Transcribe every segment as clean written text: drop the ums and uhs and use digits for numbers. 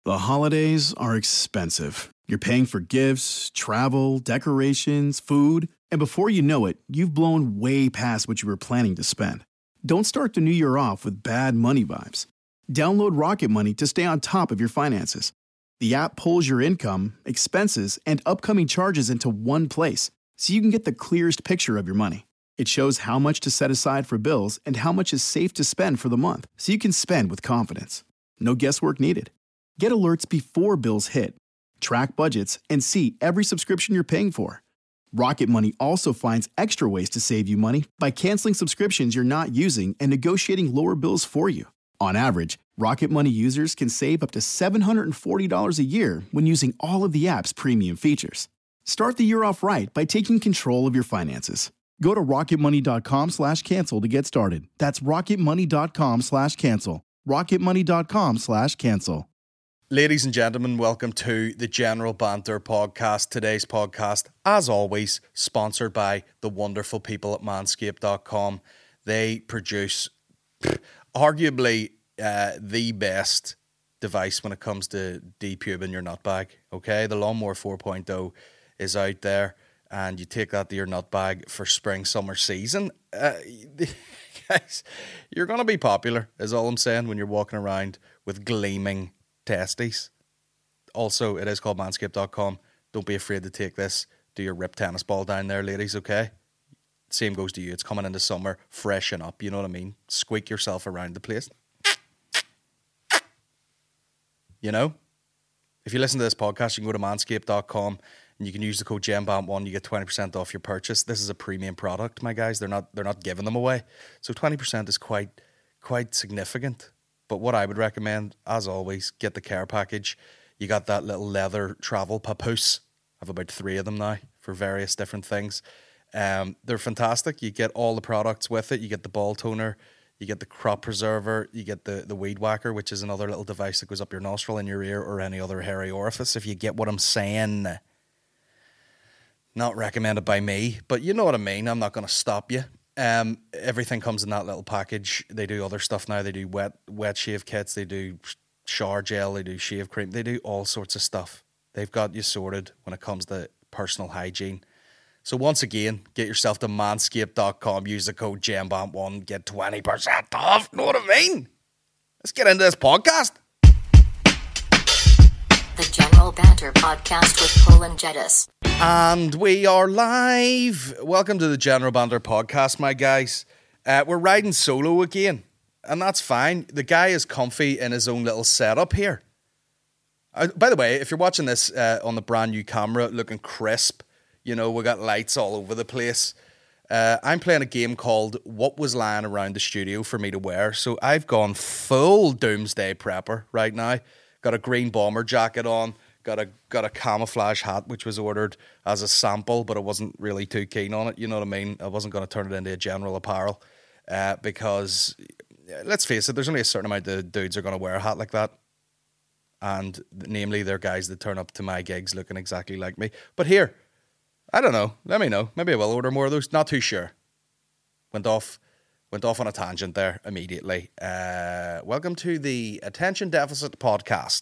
The holidays are expensive. You're paying for gifts, travel, decorations, food, and before you know it, you've blown way past what you were planning to spend. Don't start the new year off with bad money vibes. Download Rocket Money to stay on top of your finances. The app pulls your income, expenses, and upcoming charges into one place, so you can get the clearest picture of your money. It shows how much to set aside for bills and how much is safe to spend for the month, so you can spend with confidence. No guesswork needed. Get alerts before bills hit, track budgets, and see every subscription you're paying for. Rocket Money also finds extra ways to save you money by canceling subscriptions you're not using and negotiating lower bills for you. On average, Rocket Money users can save up to $740 a year when using all of the app's premium features. Start the year off right by taking control of your finances. Go to rocketmoney.com/cancel to get started. That's rocketmoney.com/cancel. rocketmoney.com/cancel. Ladies and gentlemen, welcome to the General Banter Podcast. Today's podcast, as always, sponsored by the wonderful people at manscaped.com. They produce arguably the best device when it comes to depubing your nutbag. Okay, the Lawnmower 4.0 is out there, and you take that to your nutbag for spring, summer season. Guys, you're going to be popular, is all I'm saying, when you're walking around with gleaming testes. Also, it is called manscaped.com. Don't be afraid to take this to your rip tennis ball down there, ladies, okay? Same goes to you. It's coming into summer. Freshen up, you know what I mean? Squeak yourself around the place. You know? If you listen to this podcast, you can go to manscaped.com and you can use the code GEMBAMP1. You get 20% off your purchase. This is a premium product, my guys. They're not giving them away. So 20% is quite significant. But what I would recommend, as always, get the care package. You got that little leather travel papoose. I have about 3 of them now for various different things. They're fantastic. You get all the products with it. You get the ball toner, you get the crop preserver, you get the weed whacker, which is another little device that goes up your nostril, in your ear, or any other hairy orifice, if you get what I'm saying. Not recommended by me, but you know what I mean. I'm not going to stop you. Everything comes in that little package. They do other stuff now. They do wet shave kits. They do shower gel. They do shave cream. They do all sorts of stuff. They've got you sorted when it comes to personal hygiene. So once again, get yourself to manscaped.com. Use the code GEMBAMP1. Get 20% off. Know what I mean? Let's get into this podcast. The General Banter Podcast with Poland Jedis. And we are live. Welcome to the General Banter Podcast, my guys. We're riding solo again, and that's fine. The guy is comfy in his own little setup here. By the way, if you're watching this on the brand new camera, looking crisp, you know, we got lights all over the place. I'm playing a game called What Was Lying Around the Studio for Me to Wear. So I've gone full doomsday prepper right now. Got a green bomber jacket on. Got a camouflage hat, which was ordered as a sample, but I wasn't really too keen on it. You know what I mean? I wasn't going to turn it into a general apparel because, let's face it, there's only a certain amount of dudes are going to wear a hat like that. And namely, they're guys that turn up to my gigs looking exactly like me. But here, I don't know. Let me know. Maybe I will order more of those. Not too sure. Went off on a tangent there immediately. Welcome to the Attention Deficit Podcast.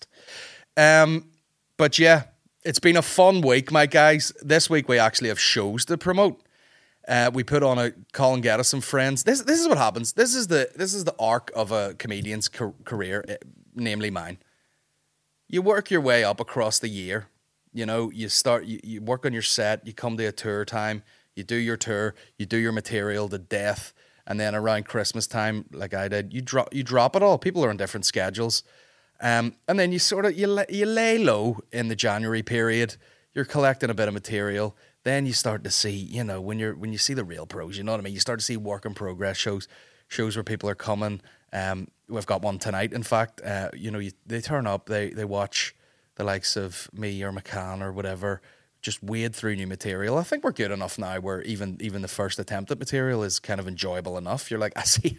But yeah, it's been a fun week, my guys. This week we actually have shows to promote. We put on a Colin Geddes and Friends. This is what happens. This is the arc of a comedian's career, namely mine. You work your way up across the year. You know, you work on your set. You come to a tour time. You do your tour. You do your material to death, and then around Christmas time, like I did, you drop it all. People are on different schedules. And then you lay low in the January period. You're collecting a bit of material. Then you start to see, you know, when you see the real pros, you know what I mean? You start to see work in progress shows where people are coming. We've got one tonight, in fact. They turn up, they watch the likes of me or McCann or whatever, just wade through new material. I think we're good enough now where even the first attempt at material is kind of enjoyable enough. You're like,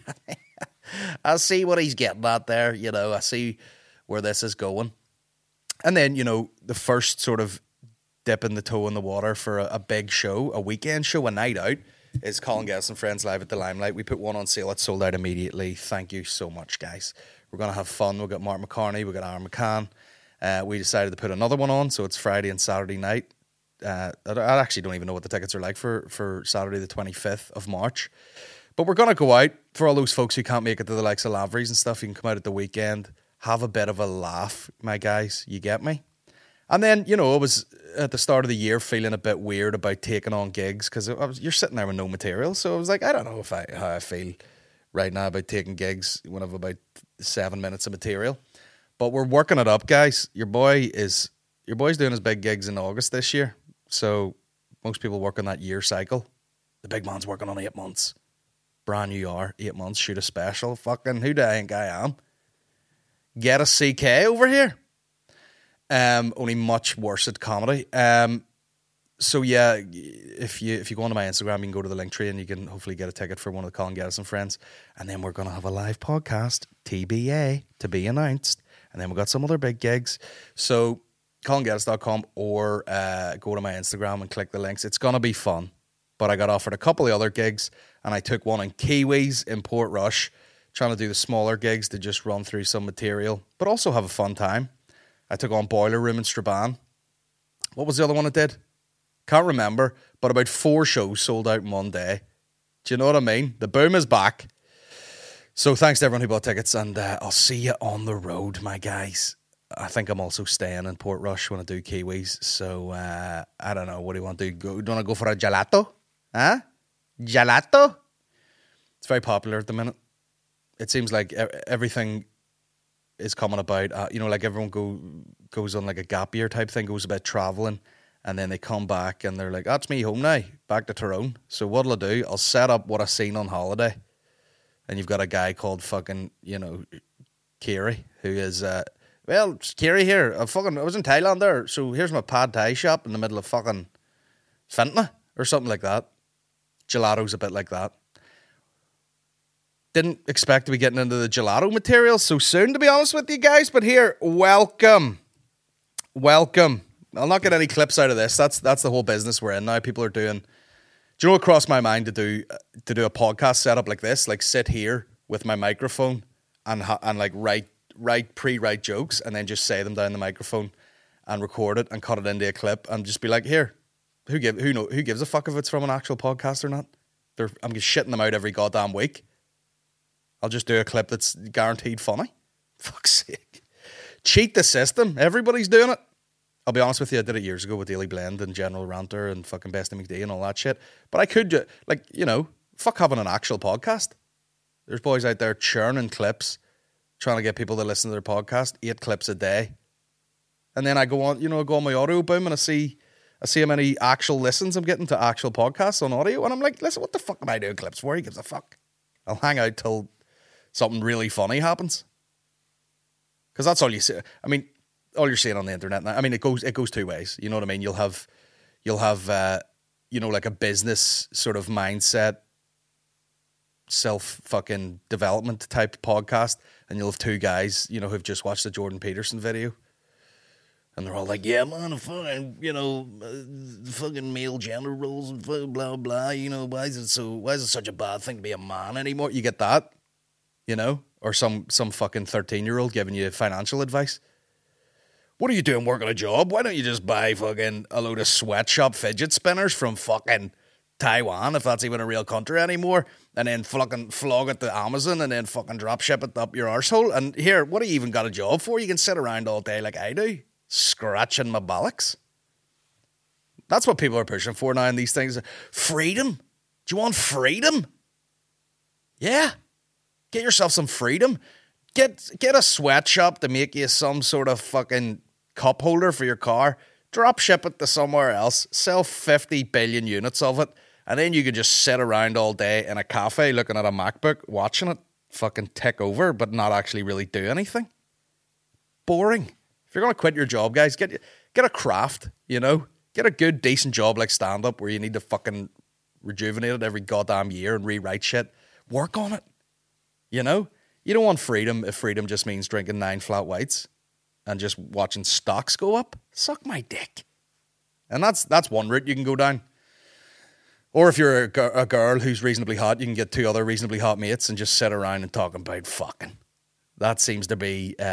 I see what he's getting at there, you know, I see where this is going. And then, you know, the first sort of dipping the toe in the water for a big show, a weekend show, a night out, is Colin Geddes and Friends live at the Limelight. We put one on sale. It sold out immediately. Thank you so much, guys. We're going to have fun. We've got Mark McCartney. We've got Aaron McCann. We decided to put another one on, so it's Friday and Saturday night. I actually don't even know what the tickets are like for Saturday the 25th of March. But we're going to go out for all those folks who can't make it to the likes of Lavery's and stuff. You can come out at the weekend, have a bit of a laugh, my guys. You get me? And then, I was at the start of the year feeling a bit weird about taking on gigs because you're sitting there with no material. So I was like, I don't know how I feel right now about taking gigs when I have about 7 minutes of material. But we're working it up, guys. Your boy's doing his big gigs in August this year. So most people work on that year cycle. The big man's working on 8 months. Brand new year, 8 months, shoot a special. Fucking who do I think I am? Get a CK over here. Only much worse at comedy. So yeah, if you go onto my Instagram, you can go to the link tree and you can hopefully get a ticket for one of the Colin Geddes and friends. And then we're going to have a live podcast, TBA, to be announced. And then we've got some other big gigs. So colingeddes.com or go to my Instagram and click the links. It's going to be fun. But I got offered a couple of other gigs and I took one in Kiwis in Portrush, trying to do the smaller gigs to just run through some material, but also have a fun time. I took on Boiler Room in Strabane. What was the other one I did? Can't remember, but about 4 shows sold out in one day. Do you know what I mean? The boom is back. So thanks to everyone who bought tickets, and I'll see you on the road, my guys. I think I'm also staying in Portrush when I do Kiwis, so I don't know. What do you want to do? Do you want to go for a gelato? Huh? Gelato? It's very popular at the minute. It seems like everything is coming about, like everyone goes on like a gap year type thing, goes about travelling, and then they come back and they're like, that's me home now, back to Tyrone. So what'll I do? I'll set up what I seen on holiday. And you've got a guy called fucking, Kiri, who is, it's Kiri here. I was in Thailand there, so here's my pad thai shop in the middle of fucking Fentanyl or something like that. Gelato's a bit like that. Didn't expect to be getting into the gelato material so soon, to be honest with you guys. But here, welcome. I'll not get any clips out of this. That's the whole business we're in now. People are doing. Do you know what crossed my mind to do a podcast setup like this? Like sit here with my microphone and like write jokes and then just say them down the microphone and record it and cut it into a clip and just be like, here, who gives a fuck if it's from an actual podcast or not? I'm just shitting them out every goddamn week. I'll just do a clip that's guaranteed funny. Fuck's sake. Cheat the system. Everybody's doing it. I'll be honest with you, I did it years ago with Daily Blend and General Ranter and fucking Bestie McD and all that shit. But I could, fuck having an actual podcast. There's boys out there churning clips, trying to get people to listen to their podcast, 8 clips a day. And then I go on my audio boom and I see how many actual listens I'm getting to actual podcasts on audio. And I'm like, listen, what the fuck am I doing clips for? Who gives a fuck? I'll hang out till something really funny happens. Because that's all you see. I mean, all you're seeing on the internet now. I mean, it goes 2 ways. You know what I mean? You'll have like a business sort of mindset, self fucking development type podcast, and you'll have 2 guys, who've just watched the Jordan Peterson video. And they're all like, yeah, man, fucking, fucking male gender roles and blah, blah, why is it such a bad thing to be a man anymore? You get that, or some fucking 13-year-old giving you financial advice. What are you doing working a job? Why don't you just buy fucking a load of sweatshop fidget spinners from fucking Taiwan, if that's even a real country anymore, and then fucking flog it to Amazon and then fucking drop ship it up your arsehole? And here, what do you even got a job for? You can sit around all day like I do, scratching my bollocks. That's what people are pushing for now in these things. Freedom. Do you want freedom? Yeah. Get yourself some freedom. Get a sweatshop to make you some sort of fucking cup holder for your car. Drop ship it to somewhere else. Sell 50 billion units of it. And then you can just sit around all day in a cafe looking at a MacBook, watching it fucking tick over, but not actually really do anything. Boring. If you're going to quit your job, guys, get a craft, Get a good, decent job like stand-up where you need to fucking rejuvenate it every goddamn year and rewrite shit. Work on it. You don't want freedom if freedom just means drinking 9 flat whites and just watching stocks go up. Suck my dick. And that's one route you can go down. Or if you're a girl who's reasonably hot, you can get 2 other reasonably hot mates and just sit around and talk about fucking. That seems to be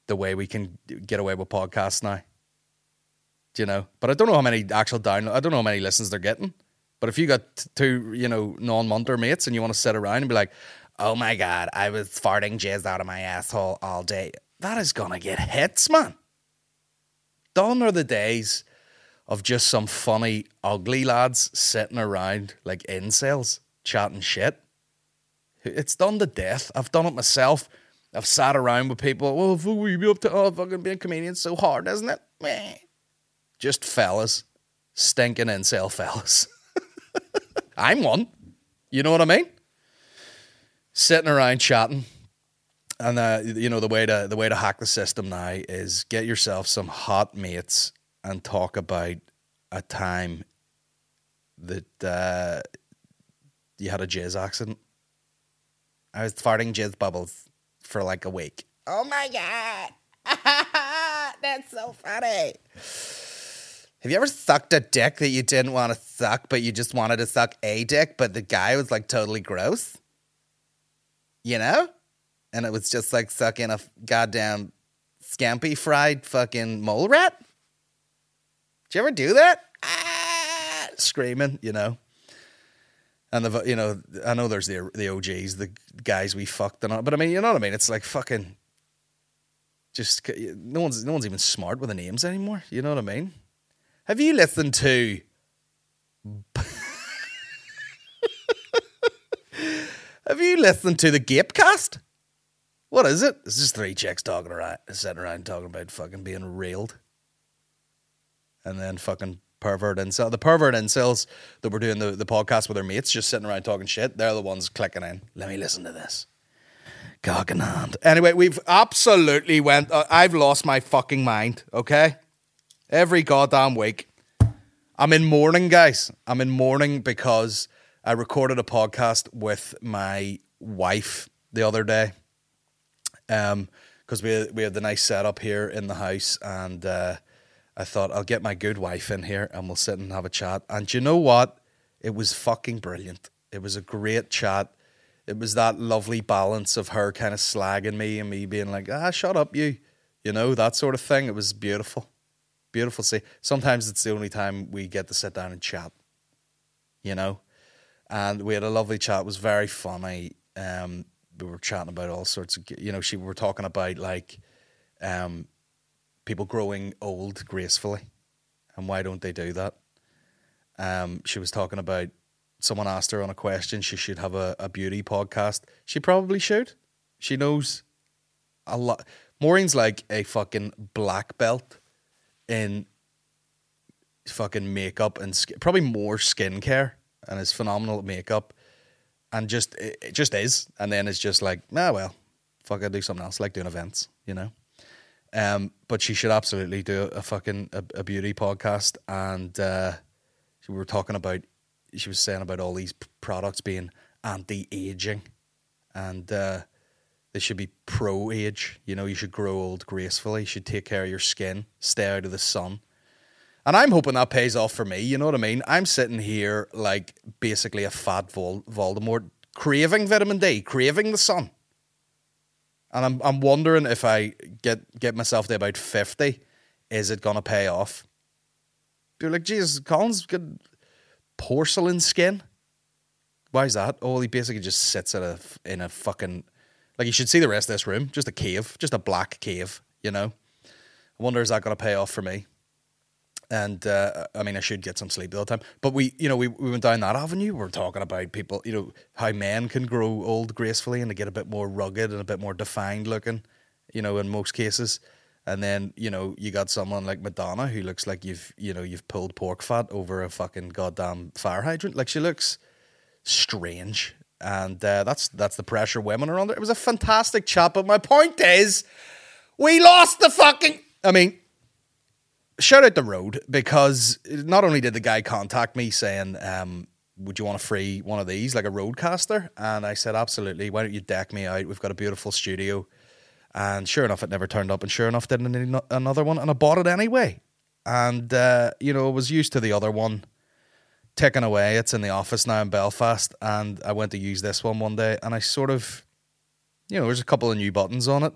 the way we can get away with podcasts now. Do you know? But I don't know how many actual downloads, I don't know how many listens they're getting. But if you got two, non-munter mates and you want to sit around and be like, oh my God, I was farting jizz out of my asshole all day, that is going to get hits, man. Done are the days of just some funny, ugly lads sitting around like incels, chatting shit. It's done to death. I've done it myself. I've sat around with people. Well, what will you be up to? Oh, fucking being a comedian's so hard, isn't it? Meh. Just fellas. Stinking incel fellas. I'm one. You know what I mean? Sitting around chatting. And the way to hack the system now is get yourself some hot mates and talk about a time that you had a jizz accident. I was farting jizz bubbles for like a week. Oh my God. That's so funny. Have you ever sucked a dick that you didn't want to suck, but you just wanted to suck a dick, but the guy was like totally gross? You know? And it was just like sucking a goddamn scampi fried fucking mole rat? Did you ever do that? Screaming, you know? And I know there's the OGs, the guys we fucked and all, but I mean, you know what I mean? It's like fucking just no one's even smart with the names anymore. You know what I mean? Have you listened to the Gapecast? What is it? It's just three chicks sitting around talking about fucking being railed. And then fucking pervert incel. The pervert incels that were doing the podcast with their mates, just sitting around talking shit, they're the ones clicking in. Let me listen to this. Cock in hand. Anyway, we've absolutely I've lost my fucking mind, okay? Every goddamn week. I'm in mourning, guys. I'm in mourning because I recorded a podcast with my wife the other day. Because we had the nice setup here in the house, and I thought I'll get my good wife in here and we'll sit and have a chat. And you know what? It was fucking brilliant. It was a great chat. It was that lovely balance of her kind of slagging me and me being like, shut up, you know, that sort of thing. It was beautiful. Beautiful. See, sometimes it's the only time we get to sit down and chat, you know. And we had a lovely chat. It was very funny. We were chatting about all sorts of, we were talking about like people growing old gracefully and why don't they do that. She was talking about, someone asked her on a question, she should have a beauty podcast. She probably should. She knows a lot. Maureen's like a fucking black belt in fucking makeup and probably more skincare, and is phenomenal at makeup. And it just is. And then it's just like, well, fuck, I'll do something else, like doing events, you know? But she should absolutely do a beauty podcast. And we were talking about, she was saying about all these products being anti-aging. And they should be pro-age. You know, you should grow old gracefully. You should take care of your skin, stay out of the sun. And I'm hoping that pays off for me, you know what I mean? I'm sitting here like basically a fat Voldemort, craving vitamin D, craving the sun. And I'm wondering if I get myself to about 50, is it going to pay off? You're like, Jesus, Colin's got porcelain skin. Why is that? Oh, he basically just sits in a fucking, like, you should see the rest of this room, just a cave, just a black cave, you know? I wonder, is that going to pay off for me? And, I mean, I should get some sleep all the time. But we went down that avenue. We're talking about people, you know, how men can grow old gracefully and to get a bit more rugged and a bit more defined looking, you know, in most cases. And then, you know, you got someone like Madonna who looks like you've pulled pork fat over a fucking goddamn fire hydrant. Like, she looks strange. And that's the pressure women are under. It was a fantastic chat. But my point is, we lost the fucking... I mean... Shout out the road, because not only did the guy contact me saying, would you want a free one of these, like a Rodecaster? And I said, absolutely. Why don't you deck me out? We've got a beautiful studio. And sure enough, it never turned up. And sure enough, didn't need another one. And I bought it anyway. And, I was used to the other one ticking away. It's in the office now in Belfast. And I went to use this one day. And I sort of, there's a couple of new buttons on it.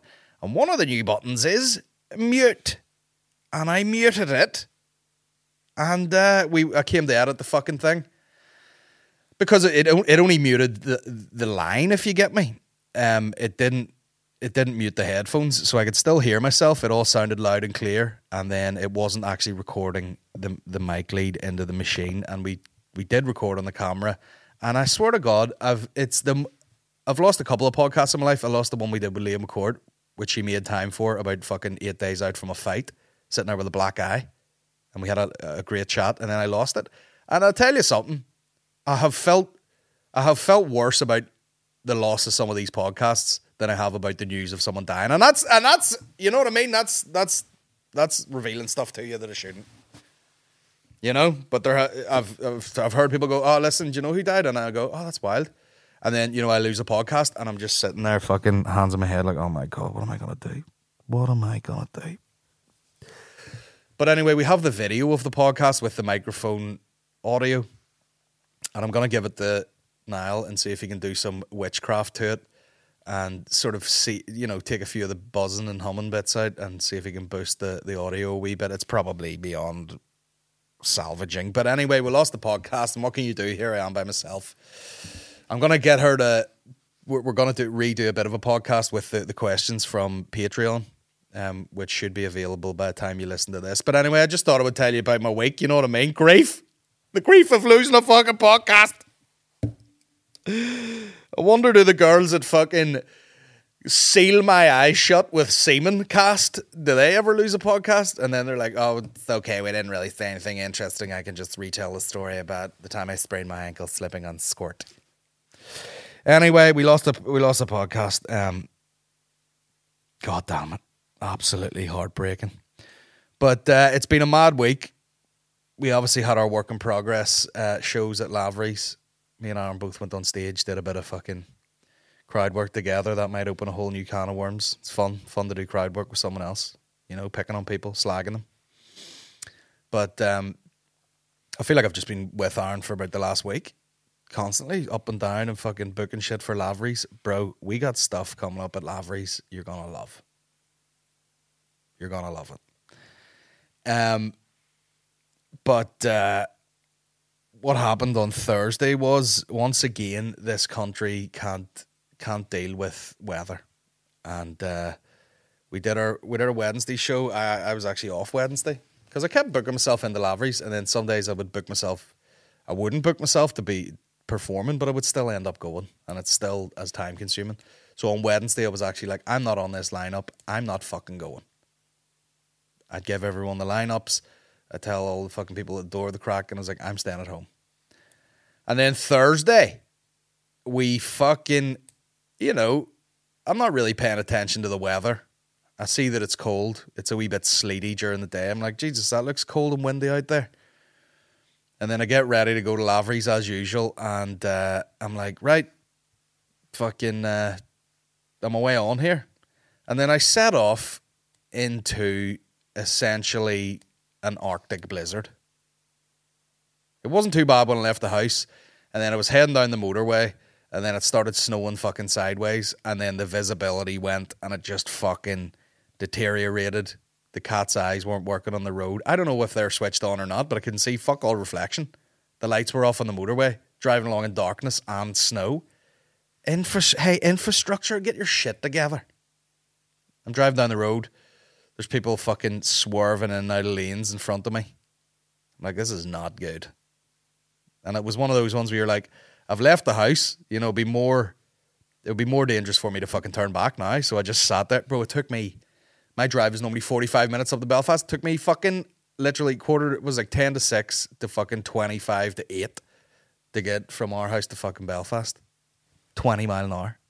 And one of the new buttons is mute. And I muted it. And I came to edit the fucking thing. Because it only muted the line, if you get me. It didn't mute the headphones, so I could still hear myself. It all sounded loud and clear, and then it wasn't actually recording the mic lead into the machine. And we did record on the camera. And I swear to God, I've lost a couple of podcasts in my life. I lost the one we did with Liam McCord, which he made time for about fucking 8 days out from a fight, sitting there with a black eye, and we had a great chat, and then I lost it. And I'll tell you something, I have felt worse about the loss of some of these podcasts than I have about the news of someone dying, and that's you know what I mean. That's revealing stuff to you that I shouldn't, you know. But I've heard people go, "Oh, listen, do you know who died?" And I go, "Oh, that's wild." And then, you know, I lose a podcast, and I'm just sitting there, fucking hands on my head, like, "Oh my God, what am I gonna do? What am I gonna do?" But anyway, we have the video of the podcast with the microphone audio, and I'm gonna give it to Niall and see if he can do some witchcraft to it and sort of see, you know, take a few of the buzzing and humming bits out and see if he can boost the audio a wee bit. It's probably beyond salvaging. But anyway, we lost the podcast, and what can you do? Here I am by myself. I'm going to get her to, we're going to redo a bit of a podcast with the questions from Patreon, which should be available by the time you listen to this. But anyway, I just thought I would tell you about my week, you know what I mean? Grief. The grief of losing a fucking podcast. I wonder, do the girls that fucking seal my eyes shut with semen cast, do they ever lose a podcast? And then they're like, "Oh, it's okay, we didn't really say anything interesting. I can just retell the story about the time I sprained my ankle slipping on squirt." Anyway, we lost a podcast. God damn it. Absolutely heartbreaking. But it's been a mad week. We obviously had our work in progress shows at Lavery's. Me and Aaron both went on stage, did a bit of fucking crowd work together. That might open a whole new can of worms. It's fun to do crowd work with someone else, you know, picking on people, slagging them. But I feel like I've just been with Aaron for about the last week, constantly up and down and fucking booking shit for Lavery's. Bro, we got stuff coming up at Lavery's you're gonna love. You're gonna love it. But what happened on Thursday was, once again, this country can't deal with weather, and we did our Wednesday show. I was actually off Wednesday because I kept booking myself into Lavery's, and then some days I wouldn't book myself to be performing, but I would still end up going, and it's still as time consuming. So on Wednesday I was actually like, I'm not on this lineup. I'm not fucking going. I'd give everyone the lineups. I tell all the fucking people at the door the crack, and I was like, I'm staying at home. And then Thursday, we fucking, you know, I'm not really paying attention to the weather. I see that it's cold. It's a wee bit sleety during the day. I'm like, Jesus, that looks cold and windy out there. And then I get ready to go to Lavery's as usual, and I'm like, right, fucking, I'm away on here. And then I set off into essentially an Arctic blizzard. It wasn't too bad when I left the house, and then I was heading down the motorway, and then it started snowing fucking sideways, and then the visibility went, and it just fucking deteriorated. The cat's eyes weren't working on the road. I don't know if they're switched on or not, but I couldn't see fuck all reflection. The lights were off on the motorway, driving along in darkness and snow. Hey, infrastructure, get your shit together. I'm driving down the road. There's people fucking swerving in and out of lanes in front of me. I'm like, this is not good. And it was one of those ones where you're like, I've left the house, you know, it would be more dangerous for me to fucking turn back now. So I just sat there. Bro, it took me, my drive is normally 45 minutes up to Belfast. It took me fucking literally it was like 10 to 6 to fucking 25 to 8 to get from our house to fucking Belfast. 20 mile an hour.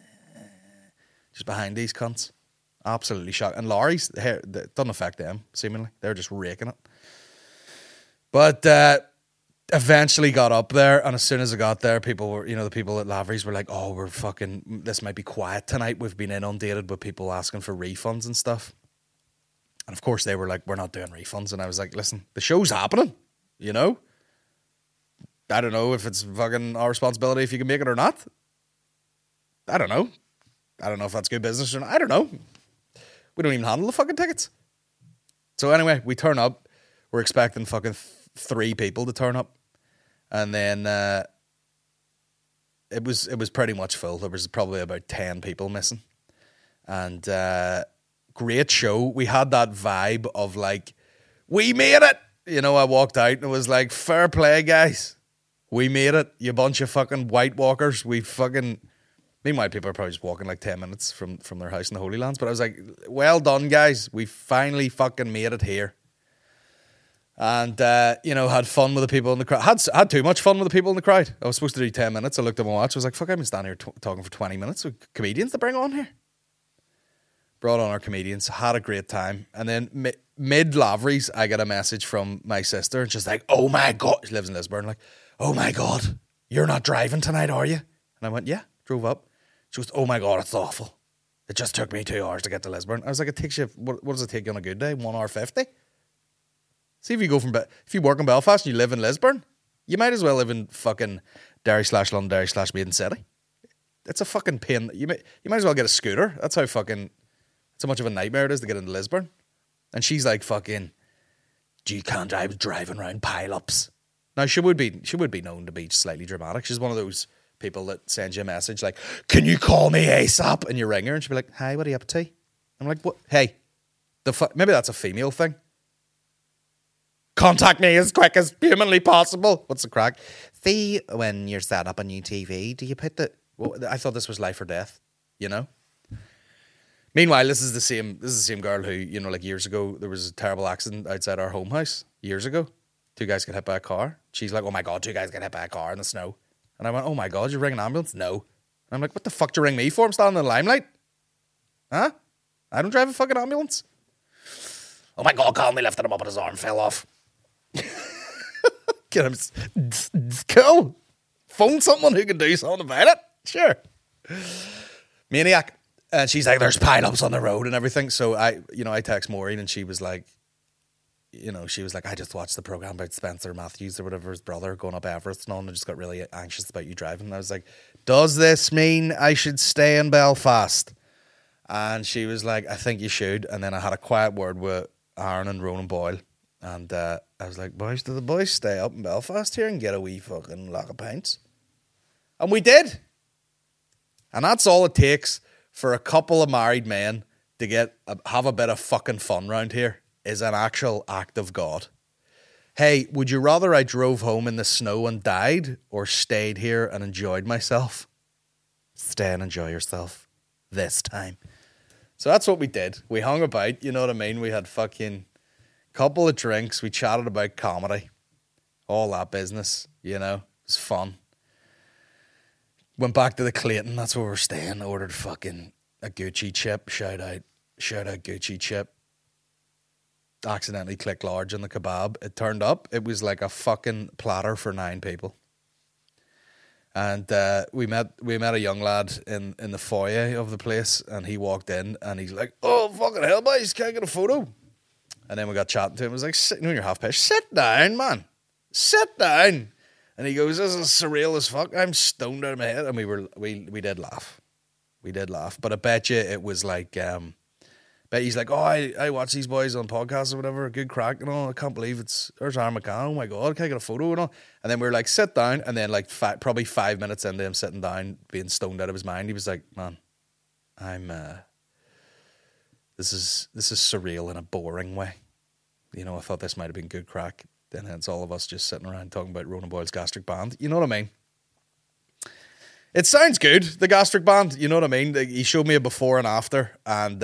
Just behind these cunts. Absolutely shocked. And lorries, it doesn't affect them, seemingly. They're just raking it. But eventually got up there, and as soon as I got there, people were, you know, the people at Lavery's were like, oh, this might be quiet tonight. We've been inundated with people asking for refunds and stuff. And of course they were like, we're not doing refunds. And I was like, listen, the show's happening, you know? I don't know if it's fucking our responsibility if you can make it or not. I don't know. I don't know if that's good business or not. I don't know. We don't even handle the fucking tickets. So anyway, we turn up. We're expecting fucking 3 people to turn up. And then it was pretty much full. There was probably about 10 people missing. And great show. We had that vibe of like, we made it. You know, I walked out and it was like, fair play, guys. We made it. You bunch of fucking White Walkers. We fucking... Meanwhile, people are probably just walking like 10 minutes from their house in the Holy Lands. But I was like, well done, guys. We finally fucking made it here. And, had fun with the people in the crowd. Had too much fun with the people in the crowd. I was supposed to do 10 minutes. I looked at my watch. I was like, fuck, I've been standing here talking for 20 minutes with comedians to bring on here. Brought on our comedians. Had a great time. And then mid-Laveries, I got a message from my sister. And she's like, oh my God. She lives in Lisburn. Like, oh my God, you're not driving tonight, are you? And I went, yeah, drove up. She goes, oh my God, it's awful. It just took me 2 hours to get to Lisburn. I was like, it takes you, what does it take you on a good day? 1 hour 50? See, if you work in Belfast and you live in Lisburn, you might as well live in fucking Derry/London, Derry/Maiden City. It's a fucking pain. You might as well get a scooter. That's how much of a nightmare it is to get into Lisburn. And she's like, fucking, you can't drive driving around pile-ups. Now, she would be known to be slightly dramatic. She's one of those people that sends you a message like, can you call me ASAP? And you ring her and she'll be like, hi, what are you up to? I'm like, what? Hey, maybe that's a female thing. Contact me as quick as humanly possible. What's the crack? See, when you're set up a new TV, do you put I thought this was life or death, you know? Meanwhile, this is the same girl who, like years ago, there was a terrible accident outside our home house years ago. 2 guys got hit by a car. She's like, oh my God, 2 guys got hit by a car in the snow. And I went, oh my God, you ring an ambulance? No. And I'm like, what the fuck do you ring me for? I'm standing in the limelight. Huh? I don't drive a fucking ambulance. Oh my God, Colin, they lifted him up and his arm fell off. Get him. Cool. Phone someone who can do something about it. Sure. Maniac. And she's like, there's pile-ups on the road and everything. So I text Maureen and she was like, I just watched the program about Spencer Matthews or whatever, his brother, going up Everest and all, and I just got really anxious about you driving. And I was like, does this mean I should stay in Belfast? And she was like, I think you should. And then I had a quiet word with Aaron and Ronan Boyle. And I was like, boys, do the boys stay up in Belfast here and get a wee fucking lock of pints? And we did. And that's all it takes for a couple of married men to have a bit of fucking fun round here. Is an actual act of God. Hey, would you rather I drove home in the snow and died or stayed here and enjoyed myself? Stay and enjoy yourself this time. So that's what we did. We hung about, you know what I mean? We had fucking couple of drinks. We chatted about comedy. All that business, It was fun. Went back to the Clayton. That's where we're staying. Ordered fucking a Gucci chip. Shout out Gucci chip. Accidentally clicked large on the kebab. It turned up. It was like a fucking platter for 9 people. And we met a young lad in the foyer of the place, and he walked in and he's like, oh fucking hell, boys, can I get a photo? And then we got chatting to him. I was like, sitting on your half pitch, sit down, man. Sit down. And he goes, this is surreal as fuck. I'm stoned out of my head. And we did laugh. We did laugh. But I bet you it was like he's like, oh, I watch these boys on podcasts or whatever, good crack and all. I can't believe there's Aaron McCann. Oh my God, can I get a photo and all? And then we were like, sit down. And then like probably 5 minutes into him sitting down, being stoned out of his mind, he was like, man, this is surreal in a boring way. I thought this might have been good crack. Then it's all of us just sitting around talking about Ronan Boyle's Gastric Band. You know what I mean? It sounds good, the Gastric Band. You know what I mean? He showed me a before and after, and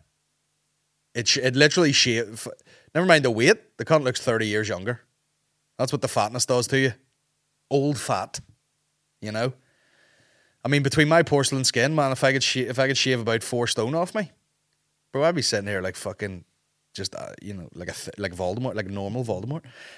it literally shaved. Never mind the weight. The cunt looks 30 years younger. That's what the fatness does to you. Old fat. I mean, between my porcelain skin, man, if I could shave about 4 stone off me, bro, I'd be sitting here like fucking just like Voldemort, like normal Voldemort.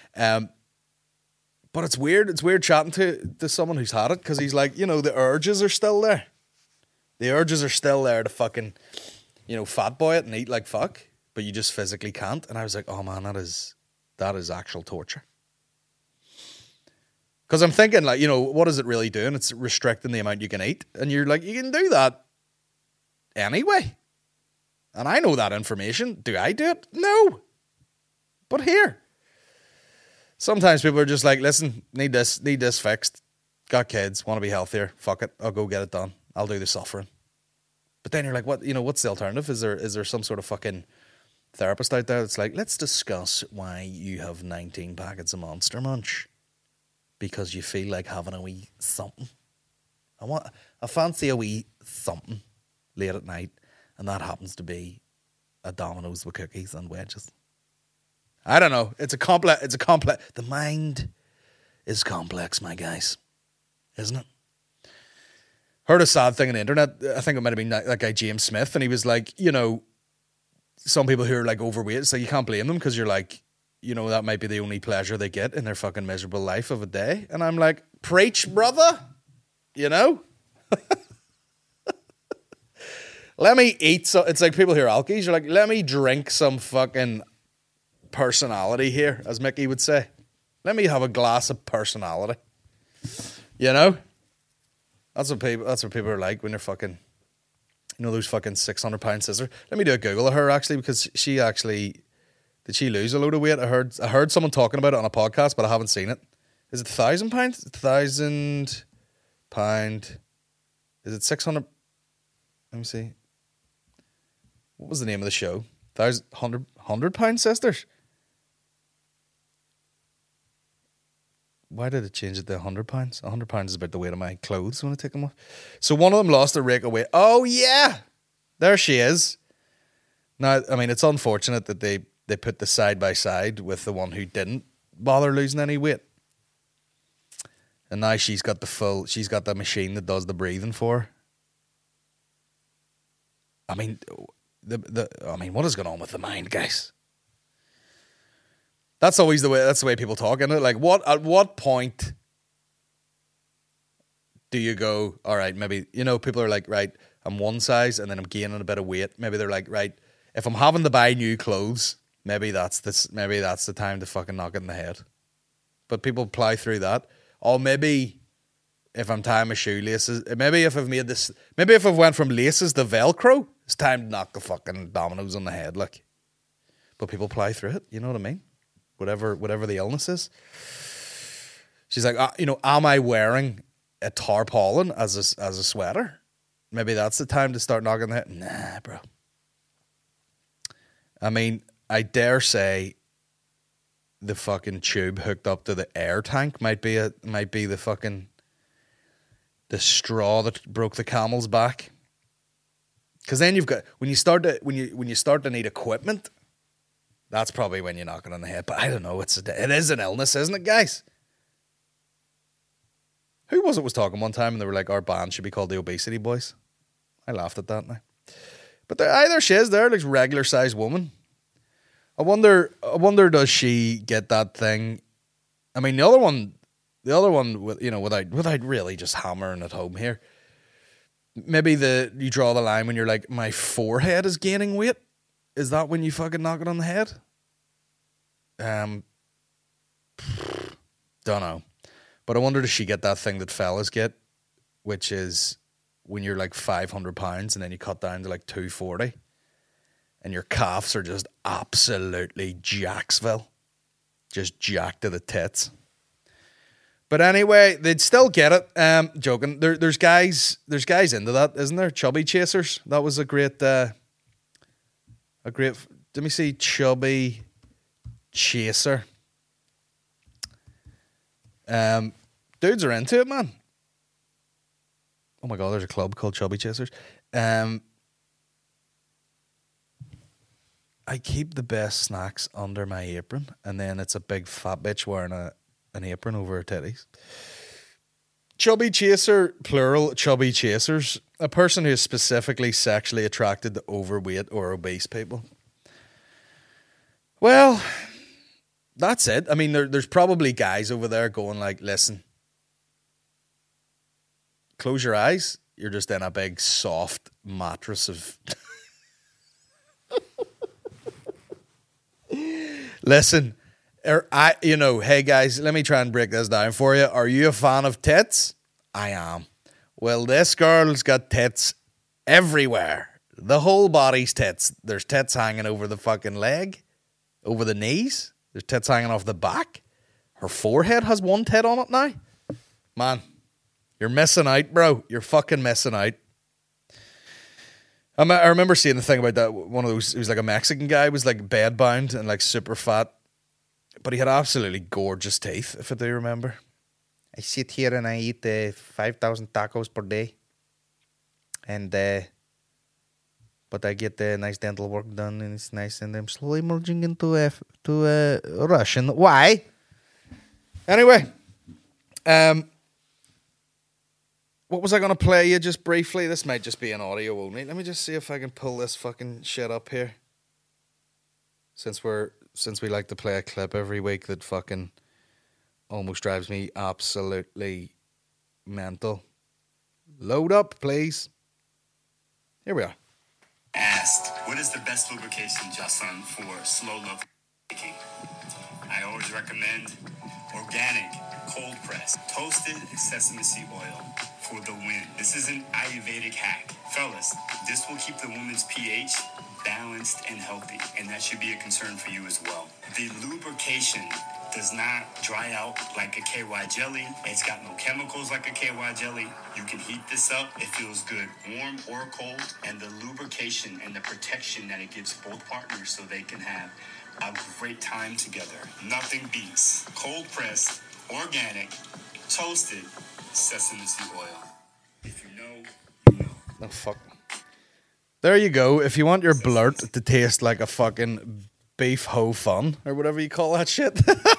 But it's weird. It's weird chatting to someone who's had it, because he's like, the urges are still there. The urges are still there to fucking, fat boy it and eat like fuck, but you just physically can't. And I was like, oh man, that is actual torture. Because I'm thinking, like, what is it really doing? It's restricting the amount you can eat. And you're like, you can do that anyway. And I know that information. Do I do it? No. But here. Sometimes people are just like, listen, need this fixed. Got kids, want to be healthier. Fuck it. I'll go get it done. I'll do the suffering. But then you're like, what's the alternative? Is there some sort of fucking therapist out there that's like, let's discuss why you have 19 packets of Monster Munch. Because you feel like having a wee something. I fancy a wee something late at night, and that happens to be a Domino's with cookies and wedges. I don't know. It's a complex. The mind is complex, my guys, isn't it? Heard a sad thing on the internet. I think it might have been that guy James Smith, and he was like, some people who are like overweight, so you can't blame them because you're like, that might be the only pleasure they get in their fucking miserable life of a day. And I'm like, preach, brother. Let me eat so. It's like people hear alkies. You're like, let me drink some fucking personality here, as Mickey would say. Let me have a glass of personality. That's what people are like when they're fucking, those fucking 600-pound scissors. Let me do a Google of her actually, because she actually, did she lose a load of weight? I heard someone talking about it on a podcast, but I haven't seen it. Is it 1,000 pounds? 1,000 pound. Is it 600? Let me see. What was the name of the show? 100-pound sisters. Why did it change it to 100 pounds? 100 pounds is about the weight of my clothes when I take them off. So one of them lost a rake of weight. Oh, yeah. There she is. Now, I mean, it's unfortunate that they put the side by side with the one who didn't bother losing any weight. And now she's got the machine that does the breathing for her. I mean, what is going on with the mind, guys? That's always the way people talk, isn't it? Like, at what point do you go, all right, maybe, people are like, right, I'm one size and then I'm gaining a bit of weight. Maybe they're like, right, if I'm having to buy new clothes, maybe that's the time to fucking knock it in the head. But people plow through that. Or maybe if I'm tying my shoelaces, maybe if I've went from laces to Velcro, it's time to knock the fucking dominoes on the head, like. But people plow through it, you know what I mean? Whatever the illness is. She's like, am I wearing a tarpaulin as a sweater? Maybe that's the time to start knocking the head. Nah, bro. I mean, I dare say the fucking tube hooked up to the air tank might be the fucking the straw that broke the camel's back. Because then you've got when you start to need equipment, that's probably when you knock it on the head. But I don't know. It is an illness, isn't it, guys? Who was talking one time and they were like, our band should be called the Obesity Boys? I laughed at that now. But there she is there, like regular sized woman. I wonder does she get that thing? I mean, the other one, without really just hammering it home here. Maybe you draw the line when you're like, my forehead is gaining weight. Is that when you fucking knock it on the head? Don't know. But I wonder, does she get that thing that fellas get, which is when you're like 500 pounds and then you cut down to like 240 and your calves are just absolutely Jacksville. Just jacked to the tits. But anyway, they'd still get it. Joking. There's guys into that, isn't there? Chubby chasers. That was a great, let me see, chubby chaser. Dudes are into it, man. Oh my God, there's a club called Chubby Chasers. I keep the best snacks under my apron, and then it's a big fat bitch wearing an apron over her titties. Chubby chaser, plural, chubby chasers. A person who is specifically sexually attracted to overweight or obese people. Well, that's it. I mean, there's probably guys over there going like, listen, close your eyes. You're just in a big soft mattress of... Listen, hey guys, let me try and break this down for you. Are you a fan of tits? I am. Well, this girl's got tits everywhere. The whole body's tits. There's tits hanging over the fucking leg, over the knees. There's tits hanging off the back. Her forehead has one tit on it now. Man, you're missing out, bro. You're fucking missing out. I remember seeing the thing about that. One of those, he was like a Mexican guy, was like bedbound and like super fat, but he had absolutely gorgeous teeth, if I do remember. I sit here and I eat 5,000 tacos per day. And, but I get nice dental work done and it's nice, and I'm slowly merging into Russian. Why? Anyway, what was I going to play you just briefly? This might just be an audio only. Let me just see if I can pull this fucking shit up here. Since we like to play a clip every week that fucking almost drives me absolutely mental. Load up, please. Here we are. Asked, what is the best lubrication, Justin, for slow love making? I always recommend organic, cold pressed, toasted sesame seed oil for the win. This is an Ayurvedic hack. Fellas, this will keep the woman's pH balanced and healthy, and that should be a concern for you as well. The lubrication does not dry out like a KY jelly. It's got no chemicals like a KY jelly. You can heat this up. It feels good, warm or cold. And the lubrication and the protection that it gives both partners so they can have a great time together. Nothing beats cold pressed, organic, toasted sesame seed oil. If you know, you know. Oh, fuck. There you go. If you want your blurt to taste like a fucking beef ho fun, or whatever you call that shit.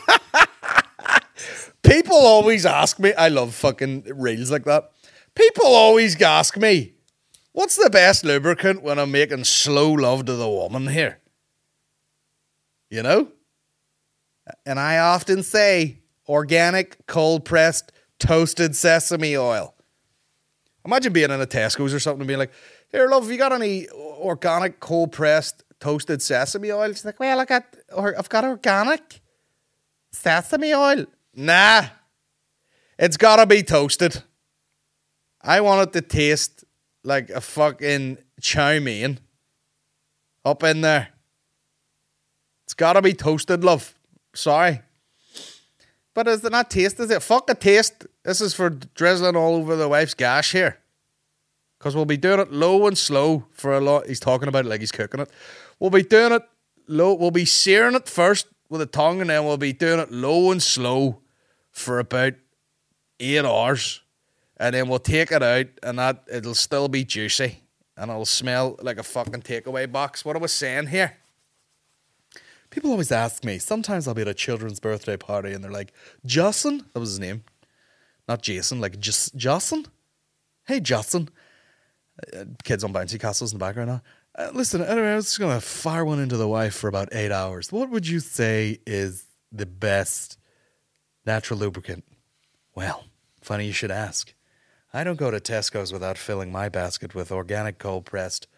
People always ask me, I love fucking reels like that. People always ask me, what's the best lubricant when I'm making slow love to the woman here? You know? And I often say, organic, cold pressed, toasted sesame oil. Imagine being in a Tesco's or something and being like, here, love, have you got any organic, cold pressed, toasted sesame oil? She's like, well, I've got organic sesame oil. Nah, it's gotta be toasted. I want it to taste like a fucking chow mein up in there. It's gotta be toasted, love. Sorry. But is it not taste, is it? Fuck a taste. This is for drizzling all over the wife's gash here. Because we'll be doing it low and slow for a lot. He's talking about it like he's cooking it. We'll be doing it low. We'll be searing it first with a tongue, and then we'll be doing it low and slow for about 8 hours. And then we'll take it out, and it'll still be juicy. And it'll smell like a fucking takeaway box. What I was saying here. People always ask me, sometimes I'll be at a children's birthday party, and they're like, Justin? That was his name. Not Jason, like Justin? Hey, Justin. Kids on bouncy castles in the background now. Listen, anyway, I was just going to fire one into the wife for about 8 hours. What would you say is the best natural lubricant? Well, funny you should ask. I don't go to Tesco's without filling my basket with organic cold-pressed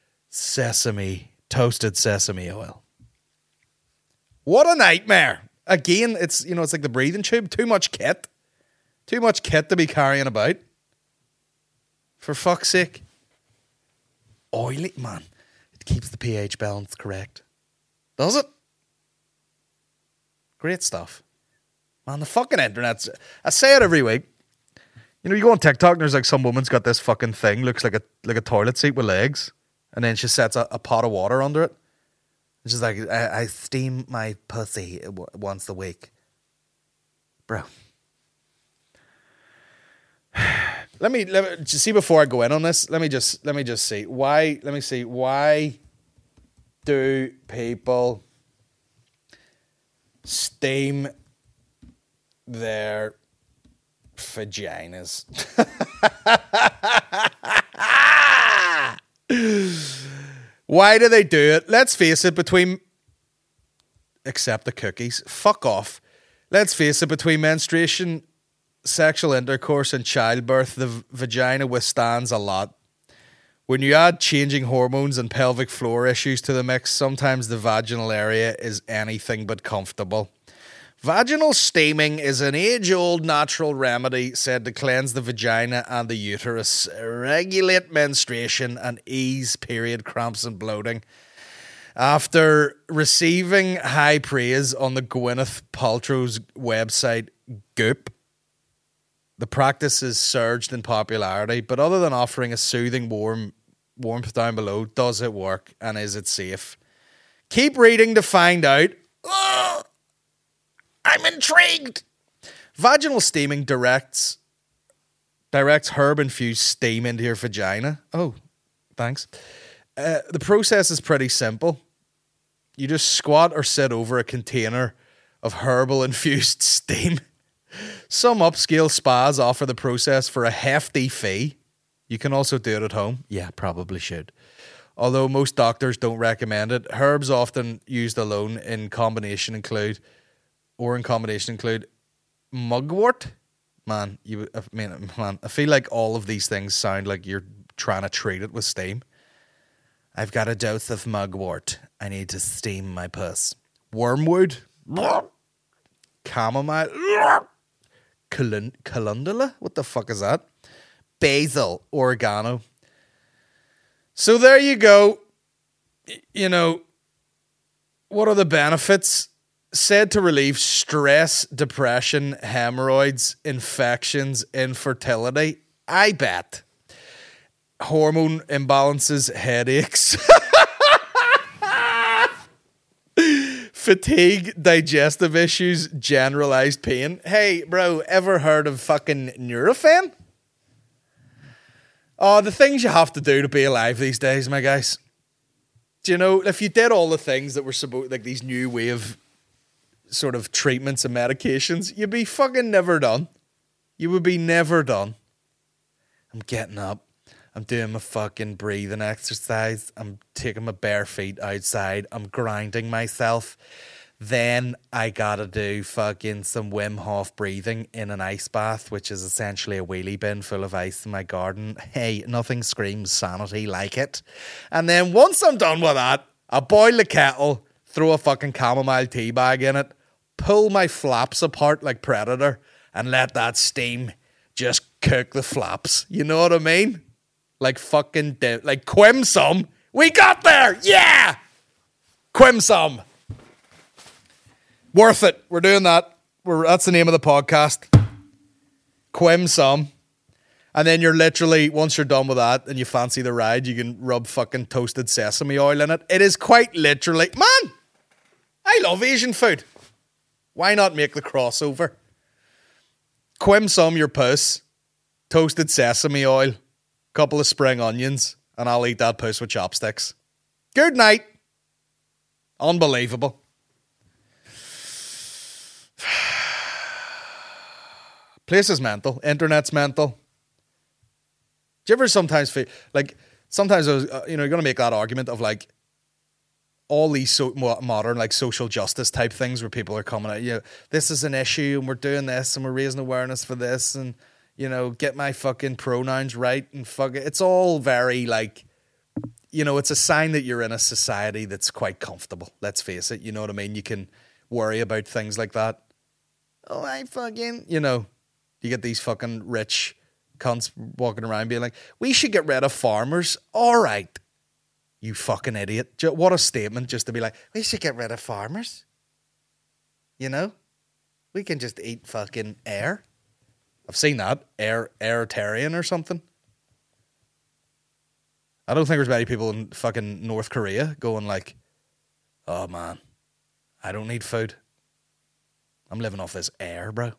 toasted sesame oil. What a nightmare. Again, it's like the breathing tube. Too much kit. Too much kit to be carrying about. For fuck's sake. Oily, man. It keeps the pH balance correct. Does it? Great stuff. Man, the fucking internet's... I say it every week. You go on TikTok and there's like some woman's got this fucking thing, looks like a toilet seat with legs. And then she sets a pot of water under it. And she's like, I steam my pussy once a week. Bro. Let me just see before I go in on this. Let me just see why. Let me see why do people steam their vaginas? Why do they do it? Let's face it. Except the cookies. Fuck off. Let's face it. Between menstruation, sexual intercourse and childbirth, the vagina withstands a lot. When you add changing hormones and pelvic floor issues to the mix, sometimes the vaginal area is anything but comfortable. Vaginal steaming is an age-old natural remedy said to cleanse the vagina and the uterus, regulate menstruation, and ease period cramps and bloating. After receiving high praise on the Gwyneth Paltrow's website, Goop, the practice has surged in popularity, but other than offering a soothing warmth down below, does it work and is it safe? Keep reading to find out. Ugh, I'm intrigued. Vaginal steaming directs herb-infused steam into your vagina. Oh, thanks. The process is pretty simple. You just squat or sit over a container of herbal-infused steam. Some upscale spas offer the process for a hefty fee. You can also do it at home. Yeah, probably should. Although most doctors don't recommend it. Herbs often used alone in combination include mugwort. Man, I feel like all of these things sound like you're trying to treat it with steam. I've got a dose of mugwort. I need to steam my puss. Wormwood. Chamomile. Calendula? What the fuck is that? Basil. Oregano. So there you go. You know, what are the benefits? Said to relieve stress, depression, hemorrhoids, infections, infertility. I bet. Hormone imbalances, headaches. Fatigue, digestive issues, generalized pain. Hey, bro, ever heard of fucking Nurofen? Oh, the things you have to do to be alive these days, my guys. Do you know, if you did all the things that were supposed, like these new way of sort of treatments and medications, you'd be fucking never done. You would be never done. I'm getting up. I'm doing my fucking breathing exercise. I'm taking my bare feet outside. I'm grinding myself. Then I gotta do fucking some Wim Hof breathing in an ice bath, which is essentially a wheelie bin full of ice in my garden. Hey, nothing screams sanity like it. And then once I'm done with that, I boil the kettle, throw a fucking chamomile tea bag in it, pull my flaps apart like Predator, and let that steam just cook the flaps. You know what I mean? Like fucking, like Quim Sum. We got there! Yeah! Quim Sum. Worth it. We're doing that. That's the name of the podcast. Quim Sum. And then you're literally, once you're done with that and you fancy the ride, you can rub fucking toasted sesame oil in it. It is quite literally, man, I love Asian food. Why not make the crossover? Quim Sum your puss, toasted sesame oil, couple of spring onions, and I'll eat that puss with chopsticks. Good night. Unbelievable. Place is mental. Internet's mental. Do you ever sometimes feel like sometimes I was, you're going to make that argument of like all these modern like social justice type things where people are coming out, you know, this is an issue and we're doing this and we're raising awareness for this and, you know, get my fucking pronouns right and fuck it. It's all very like, you know, it's a sign that you're in a society that's quite comfortable. Let's face it. You know what I mean? You can worry about things like that. Oh, I fucking, you know, you get these fucking rich cunts walking around being like, we should get rid of farmers. All right. You fucking idiot. What a statement just to be like, we should get rid of farmers. You know? We can just eat fucking air. I've seen that. Airtarian or something. I don't think there's many people in fucking North Korea going like, oh man, I don't need food. I'm living off this air, bro.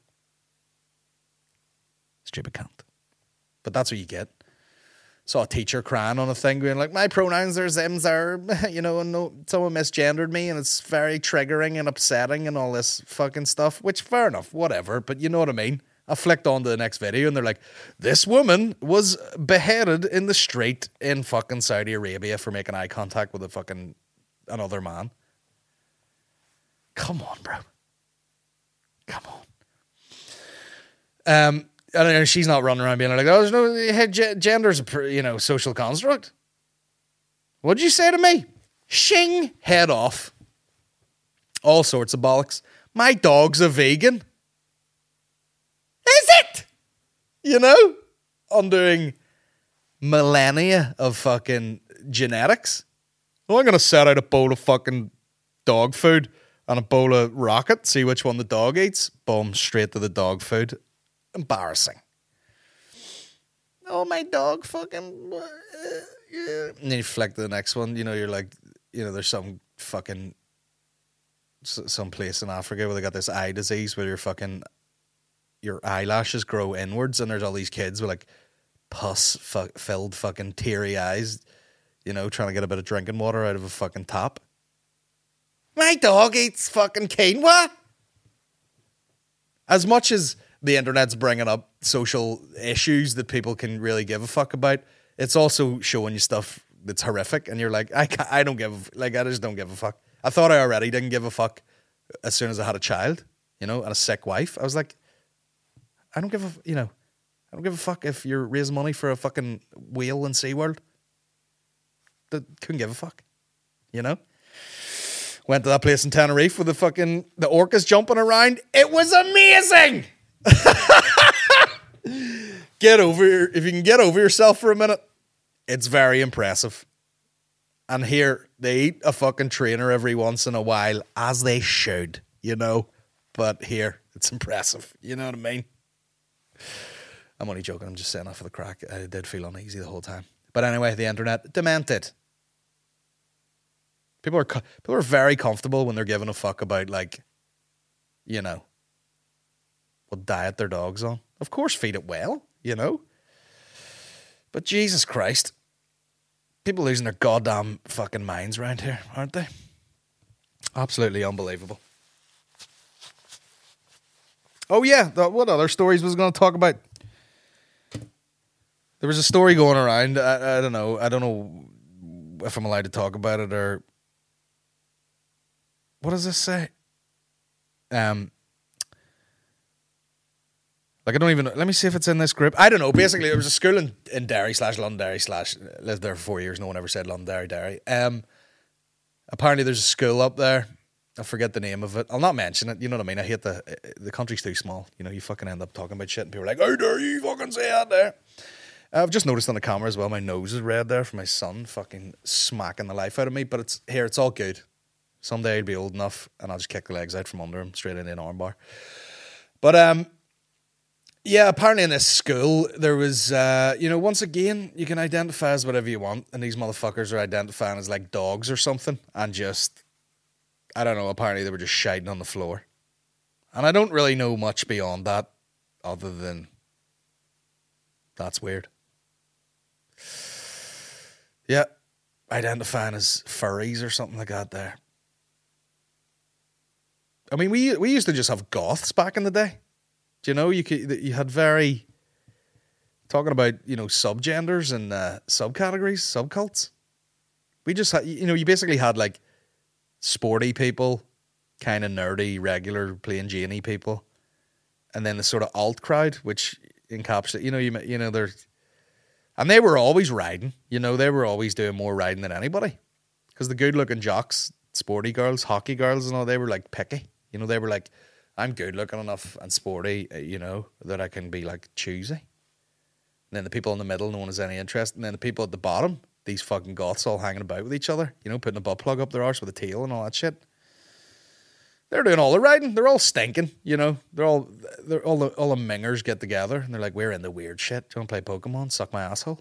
Stupid cunt. But that's what you get. Saw a teacher crying on a thing going like, my pronouns are them, you know, and no, someone misgendered me and it's very triggering and upsetting and all this fucking stuff, which fair enough, whatever, but you know what I mean. I flicked on to the next video and they're like, this woman was beheaded in the street in fucking Saudi Arabia for making eye contact with another man. Come on, bro. Come on. I don't know, she's not running around being like, oh, there's no, gender's a, you know, social construct. What'd you say to me? Shing, head off. All sorts of bollocks. My dog's a vegan. Is it? You know? Undoing millennia of fucking genetics. Well, I'm going to set out a bowl of fucking dog food and a bowl of rocket, see which one the dog eats. Boom, straight to the dog food. Embarrassing. Oh, my dog fucking... And then you flick to the next one. You know, you're like... You know, there's some fucking... Some place in Africa where they got this eye disease where your eyelashes grow inwards, and there's all these kids with like pus-filled fucking teary eyes, you know, trying to get a bit of drinking water out of a fucking tap. My dog eats fucking quinoa. As much as the internet's bringing up social issues that people can really give a fuck about, it's also showing you stuff that's horrific, and you're like, I don't give, like, I just don't give a fuck. I thought I already didn't give a fuck as soon as I had a child, you know, and a sick wife. I was like, I don't give a fuck if you're raising money for a fucking whale in SeaWorld. Couldn't give a fuck, you know? Went to that place in Tenerife with the orcas jumping around. It was amazing! If you can get over yourself for a minute, it's very impressive. And here, they eat a fucking trainer every once in a while, as they should, you know? But here, it's impressive. You know what I mean? I'm only joking. I'm just saying that for the crack. I did feel uneasy the whole time. But anyway, the internet, demented. People are very comfortable when they're giving a fuck about, like, you know, what diet their dog's on. Of course, feed it well, you know? But Jesus Christ. People losing their goddamn fucking minds around here, aren't they? Absolutely unbelievable. Oh yeah, what other stories was I going to talk about? There was a story going around. I don't know. I don't know if I'm allowed to talk about it or... What does this say? Like, I don't even... Let me see if it's in this group. I don't know. Basically, there was a school in Derry / Londonderry / lived there for 4 years. No one ever said Londonderry, Derry. Apparently, there's a school up there. I forget the name of it. I'll not mention it. You know what I mean? I hate the country's too small. You know, you fucking end up talking about shit and people are like, how dare you fucking say that there? I've just noticed on the camera as well, my nose is red there from my son fucking smacking the life out of me. But it's all good. Someday I'll be old enough and I'll just kick the legs out from under him straight into an armbar. But, yeah, apparently in this school, there was, you know, once again, you can identify as whatever you want, and these motherfuckers are identifying as, like, dogs or something, and just, I don't know, apparently they were just shiting on the floor. And I don't really know much beyond that, other than, that's weird. Yeah, identifying as furries or something like that there. I mean, we used to just have goths back in the day. Do you know, you had very, talking about, you know, subgenders and subcategories, subcults. We just had, you know, you basically had like sporty people, kind of nerdy, regular, plain Jane-y people, and then the sort of alt crowd, which encapsulates, you know, they're, and they were always riding, you know, they were always doing more riding than anybody, because the good-looking jocks, sporty girls, hockey girls and all, they were like picky, you know, they were like, I'm good looking enough and sporty, you know, that I can be like choosy. And then the people in the middle, no one has any interest. And then the people at the bottom, these fucking goths all hanging about with each other, you know, putting a butt plug up their arse with a tail and all that shit. They're doing all the riding. They're all stinking, you know. All the mingers get together and they're like, we're into weird shit. Do you want to play Pokemon? Suck my asshole.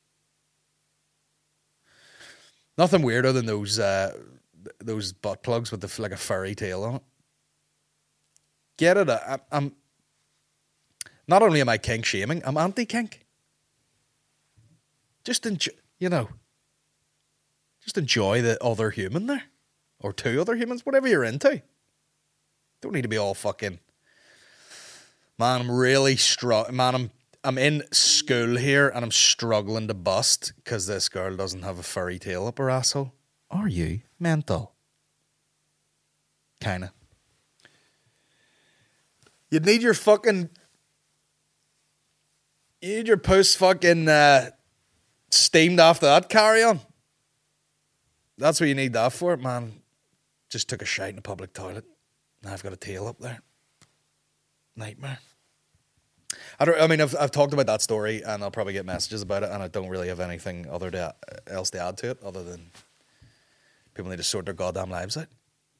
Nothing weirder than those butt plugs with like a furry tail on it. Get it? I'm not only am I kink shaming, I'm anti-kink. Just enjoy, you know, just enjoy the other human there, or two other humans, whatever you're into. Don't need to be all fucking. Man, I'm really Man, I'm in school here and I'm struggling to bust because this girl doesn't have a furry tail up her asshole. Are you mental? Kinda. You need your puss fucking steamed after that carry on. That's what you need that for, man. Just took a shite in a public toilet. I've got a tail up there. Nightmare. I've talked about that story, and I'll probably get messages about it, and I don't really have anything else to add to it, other than people need to sort their goddamn lives out.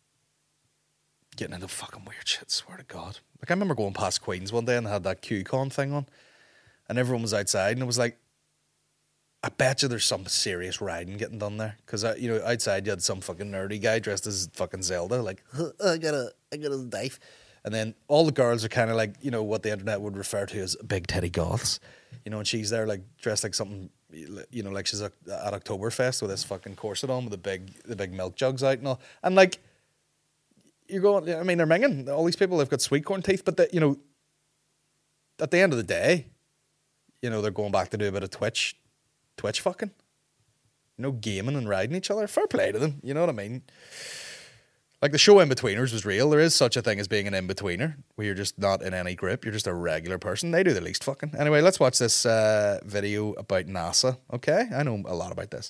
Getting into fucking weird shit, swear to God. Like, I remember going past Queens one day, and they had that QCon thing on, and everyone was outside, and it was like, I bet you there's some serious riding getting done there. Because, outside you had some fucking nerdy guy dressed as fucking Zelda, like, I got a knife. And then all the girls are kind of like, what the internet would refer to as big titty goths. And she's there, like, dressed like something, like she's at Oktoberfest with this fucking corset on with the big milk jugs out and all. And, like, you're going, they're minging. All these people have got sweet corn teeth, but, at the end of the day, they're going back to do a bit of Twitch fucking. Gaming and riding each other. Fair play to them, you know what I mean? Like, the show In-Betweeners was real. There is such a thing as being an in-betweener, where you're just not in any group. You're just a regular person. They do the least fucking. Anyway, let's watch this video about NASA, okay? I know a lot about this.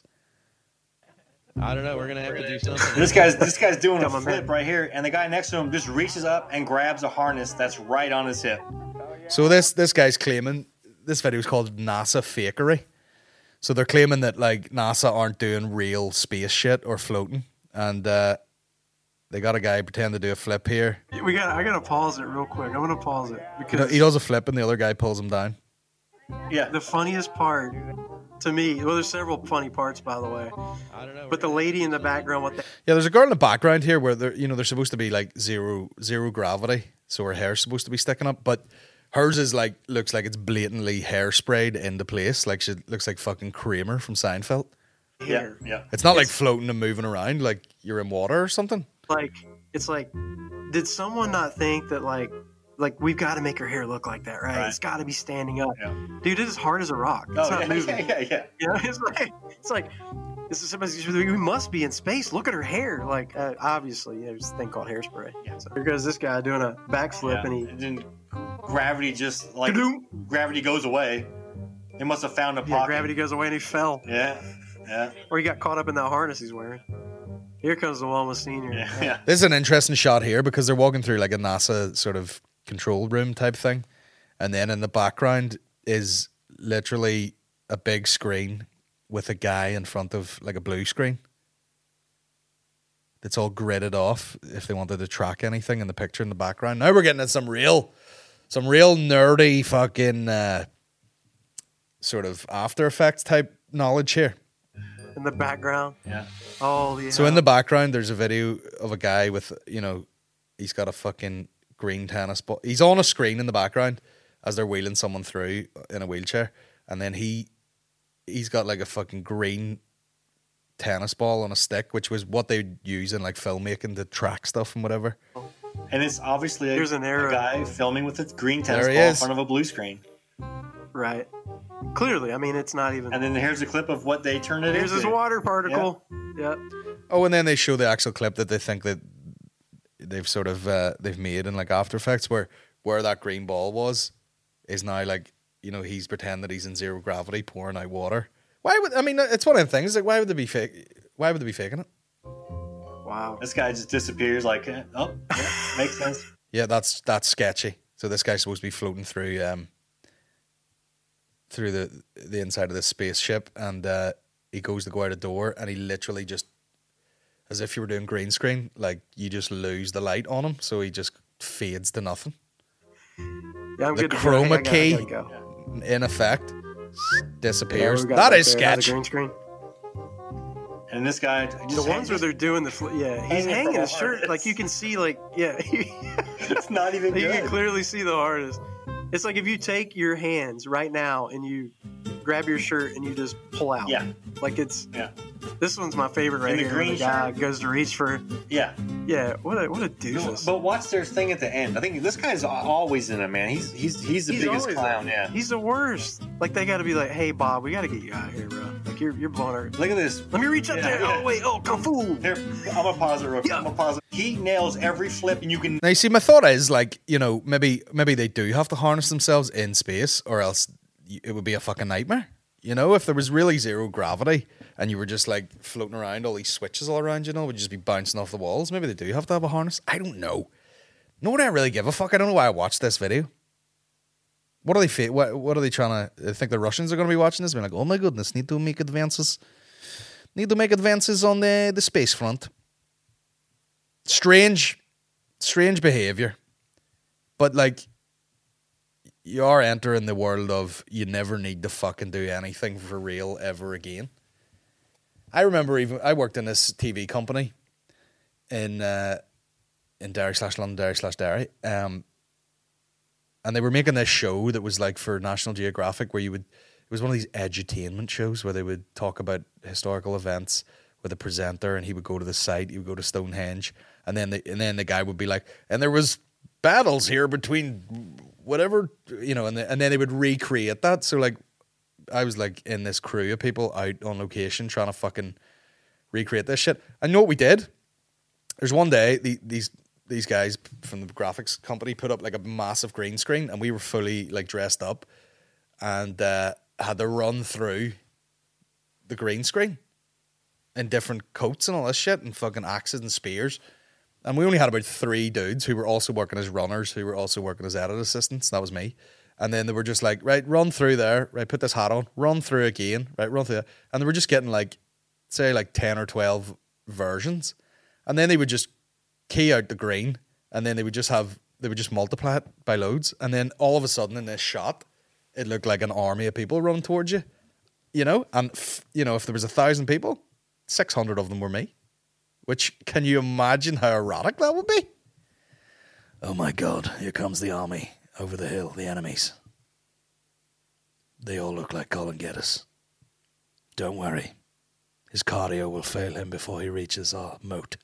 I don't know. We're going to have to do something. This guy's doing a flip right here, and the guy next to him just reaches up and grabs a harness that's right on his hip. So this guy's claiming, this video is called NASA Fakery. So they're claiming that, like, NASA aren't doing real space shit or floating, and they got a guy pretend to do a flip here. I gotta pause it real quick. I'm gonna pause it because he does a flip and the other guy pulls him down. Yeah, the funniest part to me. Well, there's several funny parts, by the way. I don't know. But the lady in the background, yeah, there's a girl in the background here where they're supposed to be like zero gravity, so her hair's supposed to be sticking up, but hers is like, looks like it's blatantly hairsprayed into place, like she looks like fucking Kramer from Seinfeld. Yeah. It's not like floating and moving around like you're in water or something. Like, it's like, did someone not think that like we've got to make her hair look like that, right? It's got to be standing up, dude. It is hard as a rock. It's not moving. Yeah. It's like we must be in space. Look at her hair. Like, obviously, there's a thing called hairspray. Yeah. So here goes this guy doing a backflip, and then gravity just like gravity goes away. They must have found a pocket. Yeah, gravity goes away, and he fell. Yeah. Or he got caught up in that harness he's wearing. Here comes the one with Senior. Yeah. This is an interesting shot here because they're walking through like a NASA sort of control room type thing. And then in the background is literally a big screen with a guy in front of like a blue screen. That's all gridded off if they wanted to track anything in the picture in the background. Now we're getting into some real nerdy fucking sort of After Effects type knowledge here. In the background. Yeah. Oh, yeah. So in the background, there's a video of a guy with, he's got a fucking green tennis ball. He's on a screen in the background as they're wheeling someone through in a wheelchair. And then he's got like a fucking green tennis ball on a stick, which was what they'd use in like filmmaking to track stuff and whatever. And it's obviously Here's an arrow. a guy filming with a green tennis There he ball in is. front of a blue screen. Right. Clearly, it's not even. And then here's a clip of what they turned it Here's into. his water particle. Yeah. Oh, and then they show the actual clip that they think that they've sort of they've made in like After Effects where that green ball was is now like, he's pretending that he's in zero gravity pouring out water. It's one of them things, like why would they be faking it? Wow. This guy just disappears like, makes sense. Yeah, that's sketchy. So this guy's supposed to be floating through the inside of this spaceship, and he goes to go out a door, and he literally just, as if you were doing green screen, like you just lose the light on him, so he just fades to nothing. Yeah, I'm The good to go. chroma I key, gotta go. in effect, disappears. Yeah, we got That back is there, another sketch. green screen. And this guy The ones where they're doing the he's hanging hanging from his a shirt, harness. like you can see, like it's not even you can good. clearly see the harness. It's like if you take your hands right now and you grab your shirt and you just pull out. Yeah. Like it's. Yeah. This one's my favorite right In the here. green The guy shirt? goes to reach for. Yeah. Yeah. What a doofus. But watch their thing at the end. I think this guy's always in it, man. He's the biggest always clown. there. Yeah. He's the worst. Like they got to be like, hey Bob, we got to get you out of here, bro. Like you're blowing our. Look at this. Let me reach up there. Yeah. Oh wait. Oh kung fu. Here, I'm gonna pause it real quick. Yeah. I'm gonna pause it. He nails every flip, and you can. Now, you see, my thought is like, maybe they do have to harness themselves in space, or else it would be a fucking nightmare. If there was really zero gravity and you were just like floating around, all these switches all around, would you just be bouncing off the walls. Maybe they do have to have a harness. I don't know. Nor do I really give a fuck. I don't know why I watched this video. What are they? What are they trying to? I think the Russians are going to be watching this. Being like, oh my goodness, need to make advances. Need to make advances on the space front. Strange behavior, but like, you are entering the world of you never need to fucking do anything for real ever again. I remember I worked in this TV company in Derry/London, Derry/Derry, and they were making this show that was like for National Geographic, where it was one of these edutainment shows where they would talk about historical events with a presenter, and he would go to the site, he would go to Stonehenge, and then the guy would be like, and there was battles here between whatever, and then they would recreate that. So like, I was like in this crew of people out on location trying to fucking recreate this shit. And you know what we did? There's one day these guys from the graphics company put up like a massive green screen, and we were fully like dressed up and had to run through the green screen in different coats and all this shit and fucking axes and spears. And we only had about 3 dudes who were also working as runners, who were also working as edit assistants. That was me. And then they were just like, right, run through there, right, put this hat on, run through again, right, run through that. And they were just getting like, say like 10 or 12 versions. And then they would just key out the green, and then they would just multiply it by loads. And then all of a sudden in this shot, it looked like an army of people running towards you, And, if there was 1,000 people, 600 of them were me. Which, can you imagine how erotic that would be? Oh my God, here comes the army over the hill, the enemies. They all look like Colin Geddes. Don't worry, his cardio will fail him before he reaches our moat.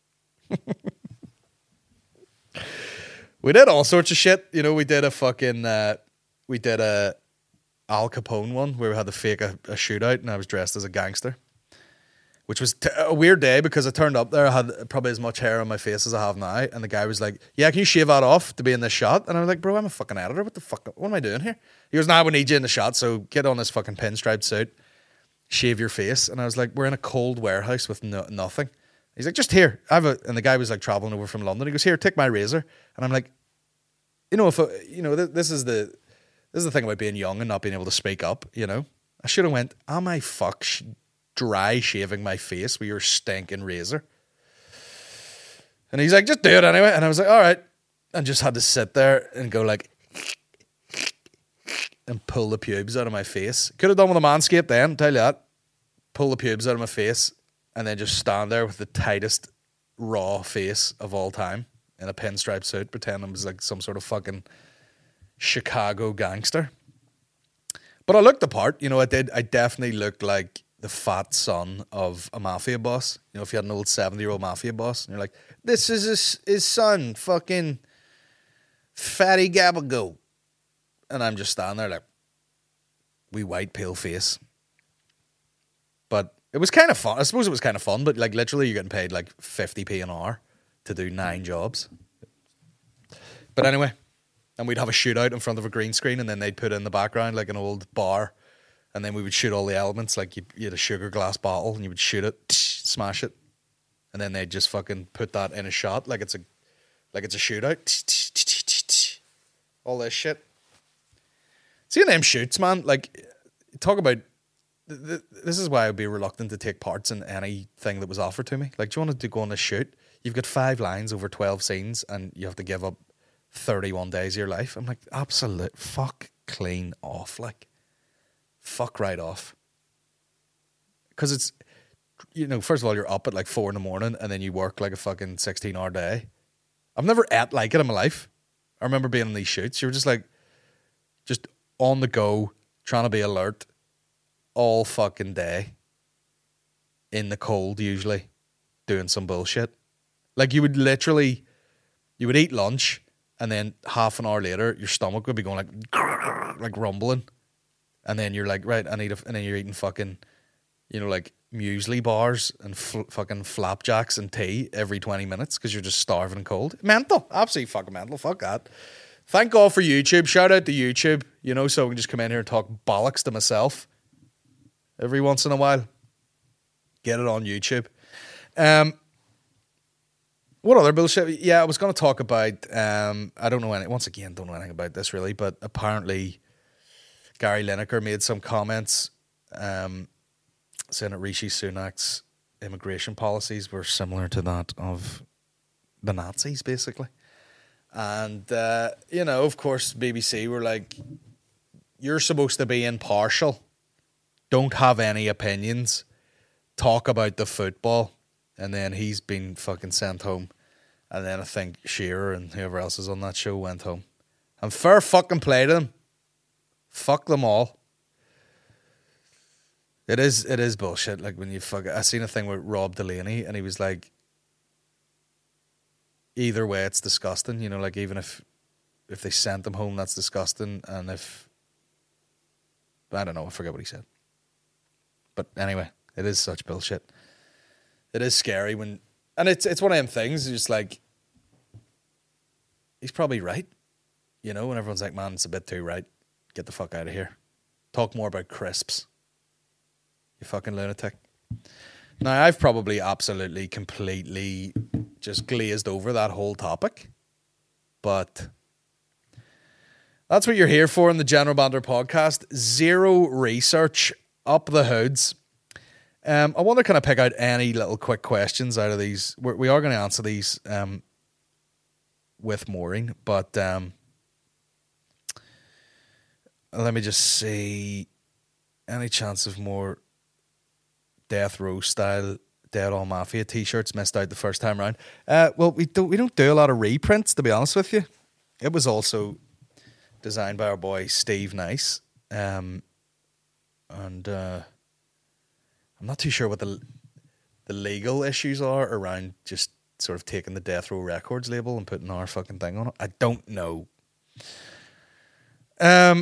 We did all sorts of shit. We did a fucking, we did a Al Capone one where we had to fake a shootout, and I was dressed as a gangster. Which was a weird day because I turned up there, I had probably as much hair on my face as I have now, and the guy was like, yeah, can you shave that off to be in this shot? And I was like, bro, I'm a fucking editor, what the fuck, what am I doing here? He goes, nah, we need you in the shot, so get on this fucking pinstripe suit, shave your face. And I was like, we're in a cold warehouse with nothing. He's like, just here, and the guy was like traveling over from London. He goes, here, take my razor. And I'm like, this is the thing about being young and not being able to speak up, I should have went, am I dry shaving my face with your stinking razor? And he's like, just do it anyway. And I was like, all right. And just had to sit there and go like, and pull the pubes out of my face. Could have done with a Manscaped then, tell you that. Pull the pubes out of my face and then just stand there with the tightest raw face of all time in a pinstripe suit, pretend I was like some sort of fucking Chicago gangster. But I looked the part, I did. I definitely looked like the fat son of a mafia boss. If you had an old 70-year-old mafia boss and you're like, this is his son, fucking Fatty Gabago. And I'm just standing there like, wee white pale face. But it was kind of fun. I suppose it was kind of fun, but like literally you're getting paid like 50p an hour to do 9 jobs. But anyway, and we'd have a shootout in front of a green screen, and then they'd put in the background like an old bar. And then we would shoot all the elements, like you had a sugar glass bottle, and you would shoot it, smash it, and then they'd just fucking put that in a shot, like it's a shootout. All this shit. Seeing them shoots, man, like talk about. This is why I'd be reluctant to take parts in anything that was offered to me. Like, do you want to go on a shoot? You've got 5 lines over 12 scenes, and you have to give up 31 days of your life. I'm like, absolute fuck clean off, like. Fuck right off. Because it's, first of all, you're up at like 4 a.m, and then you work like a fucking 16-hour day. I've never ate like it in my life. I remember being on these shoots. You were just like, just on the go, trying to be alert all fucking day. In the cold, usually, doing some bullshit. Like you would eat lunch, and then half an hour later, your stomach would be going like rumbling. And then you're like, right, and then you're eating fucking, like muesli bars and fucking flapjacks and tea every 20 minutes because you're just starving and cold. Mental. Absolutely fucking mental. Fuck that. Thank God for YouTube. Shout out to YouTube, so I can just come in here and talk bollocks to myself every once in a while. Get it on YouTube. What What other bullshit? Yeah, I was going to talk about. I don't know any. Once again, don't know anything about this really, but apparently Gary Lineker made some comments saying that Rishi Sunak's immigration policies were similar to that of the Nazis, basically. And of course, BBC were like, "You're supposed to be impartial. Don't have any opinions. Talk about the football." And then he's been fucking sent home. And then I think Shearer and whoever else is on that show went home. And fair fucking play to them. Fuck them all. It is bullshit. Like when you I seen a thing with Rob Delaney and he was like, either way it's disgusting. You know, like even if they sent them home, that's disgusting. And if, I don't know, I forget what he said. But anyway, it is such bullshit. It is scary when, and it's one of them things. It's just like, he's probably right, you know. And everyone's like, "Man, it's a bit too right. Get the fuck out of here. Talk more about crisps. You fucking lunatic." Now, I've probably absolutely, completely just glazed over that whole topic, but that's what you're here for in the General Banter podcast. Zero research, up the hoods. I want to kind of pick out any little quick questions out of these. We are going to answer these with Maureen, but let me just see. Any chance of more Death Row style Dead All Mafia t-shirts missed out the first time round? Well, we don't do a lot of reprints, to be honest with you. It was also designed by our boy Steve Nice, and I'm not too sure what the legal issues are around just sort of taking the Death Row Records label and putting our fucking thing on it. I don't know. I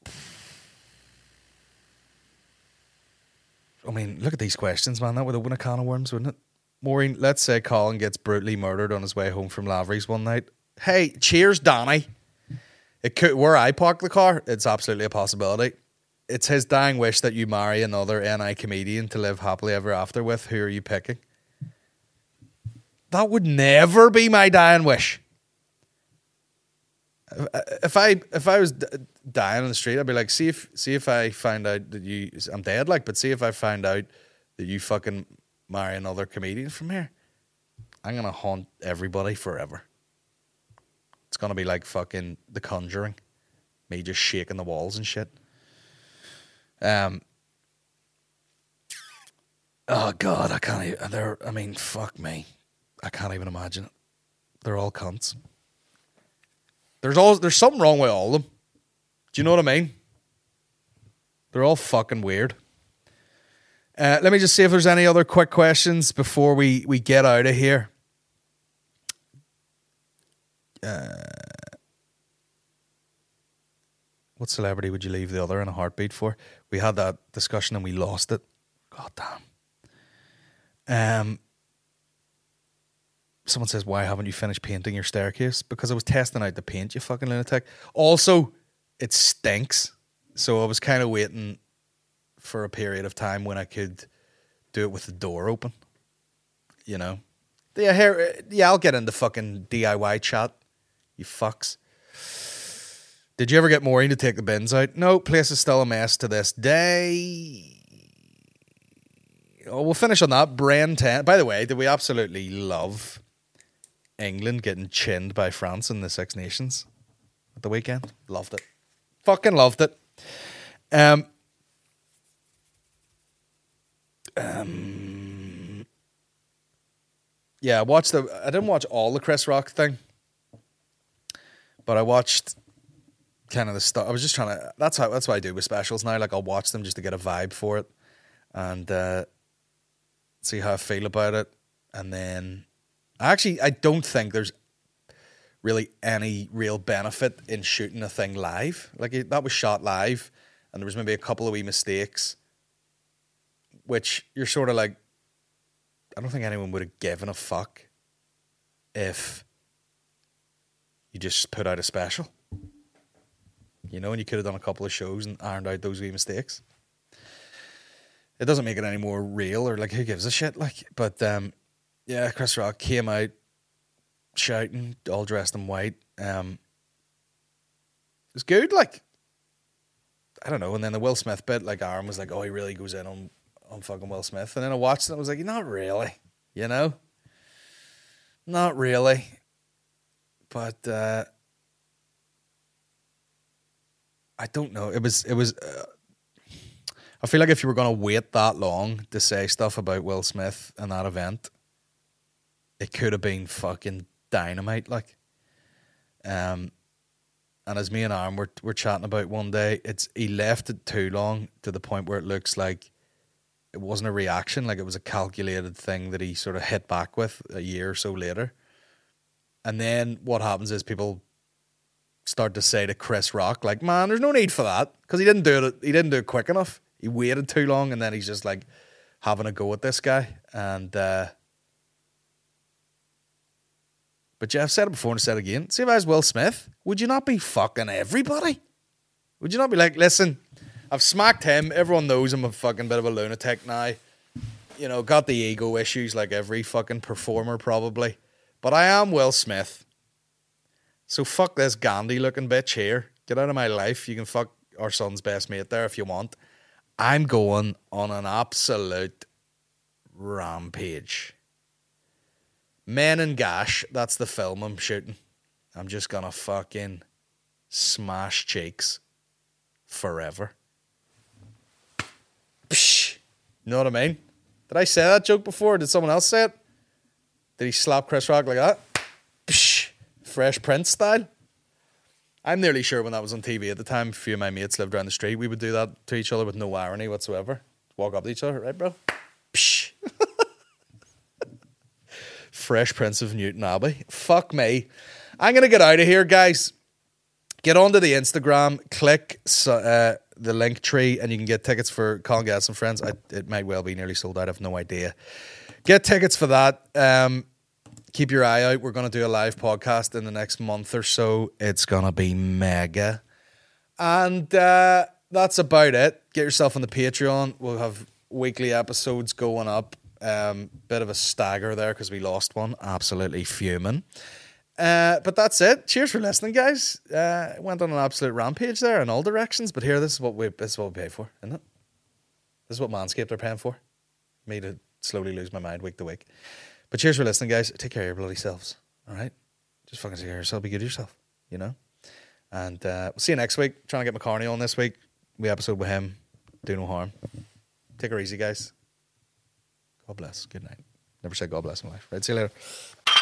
mean, look at these questions, man. That would open a can of worms, wouldn't it? Maureen, let's say Colin gets brutally murdered on his way home from Lavery's one night. Hey, cheers, Danny. It could, where I park the car, it's absolutely a possibility. It's his dying wish that you marry another NI comedian to live happily ever after with. Who are you picking? That would never be my dying wish. If I was dying on the street, I'd be like, see if I find out that I'm dead, like, but see if I find out that you fucking marry another comedian from here, I'm gonna haunt everybody forever. It's gonna be like fucking The Conjuring, me just shaking the walls and shit. Oh God, I can't even. Fuck me, I can't even imagine it. They're all cunts. There's something wrong with all of them. Do you know what I mean? They're all fucking weird. Let me just see if there's any other quick questions before we get out of here. What celebrity would you leave the other in a heartbeat for? We had that discussion and we lost it. God damn. Someone says, why haven't you finished painting your staircase? Because I was testing out the paint, you fucking lunatic. Also, it stinks. So I was kind of waiting for a period of time when I could do it with the door open. You know? Yeah, I'll get into fucking DIY chat. You fucks. Did you ever get Maureen to take the bins out? No, place is still a mess to this day. Oh, we'll finish on that. Brain 10. By the way, did we absolutely love England getting chinned by France in the Six Nations at the weekend? Loved it. Fucking loved it. Yeah, I didn't watch all the Chris Rock thing, but I watched kind of the stuff. I was just trying to. That's what I do with specials now. Like, I'll watch them just to get a vibe for it and see how I feel about it. And then I don't think there's really any real benefit in shooting a thing live. Like, that was shot live, and there was maybe a couple of wee mistakes, which you're sort of like, I don't think anyone would have given a fuck if you just put out a special. You know, and you could have done a couple of shows and ironed out those wee mistakes. It doesn't make it any more real, or like, who gives a shit? Like, but yeah, Chris Rock came out shouting, all dressed in white. It was good, like, I don't know. And then the Will Smith bit, like, Aaron was like, oh, he really goes in on fucking Will Smith. And then I watched it and I was like, not really, you know? Not really. But I don't know. It was I feel like if you were going to wait that long to say stuff about Will Smith and that event, it could have been fucking dynamite, like. And as me and Aaron were chatting about one day, he left it too long to the point where it looks like it wasn't a reaction, like it was a calculated thing that he sort of hit back with a year or so later. And then what happens is people start to say to Chris Rock, like, man, there's no need for that, because he didn't do it quick enough. He waited too long, and then he's just like having a go at this guy. And but Jeff said it before and said it again. See if I was Will Smith, would you not be fucking everybody? Would you not be like, listen, I've smacked him. Everyone knows I'm a fucking bit of a lunatic now. You know, got the ego issues like every fucking performer probably. But I am Will Smith. So fuck this Gandhi looking bitch here. Get out of my life. You can fuck our son's best mate there if you want. I'm going on an absolute rampage. Men and Gash, that's the film I'm shooting. I'm just gonna fucking smash cheeks forever. Psh, you know what I mean? Did I say that joke before? Did someone else say it? Did he slap Chris Rock like that? Psh, Fresh Prince style? I'm nearly sure when that was on TV at the time, a few of my mates lived around the street, we would do that to each other with no irony whatsoever. Walk up to each other, right, bro? Psh. Fresh Prince of Newton Abbey. Fuck me. I'm going to get out of here, guys. Get onto the Instagram, click the link tree, and you can get tickets for Colin Getz and Friends. It might well be nearly sold out. I have no idea. Get tickets for that. Keep your eye out. We're going to do a live podcast in the next month or so. It's going to be mega. And that's about it. Get yourself on the Patreon. We'll have weekly episodes going up. Bit of a stagger there because we lost one. Absolutely fuming. But that's it. Cheers for listening, guys. Went on an absolute rampage there in all directions. But here, this is what we pay for, isn't it? This is what Manscaped are paying for. Me to slowly lose my mind week to week. But cheers for listening, guys. Take care of your bloody selves. All right? Just fucking take care of yourself. Be good to yourself, you know? And we'll see you next week. Trying to get McCartney on this week. We episode with him. Do no harm. Take her easy, guys. God bless. Good night. Never said God bless in life. Right? See you later.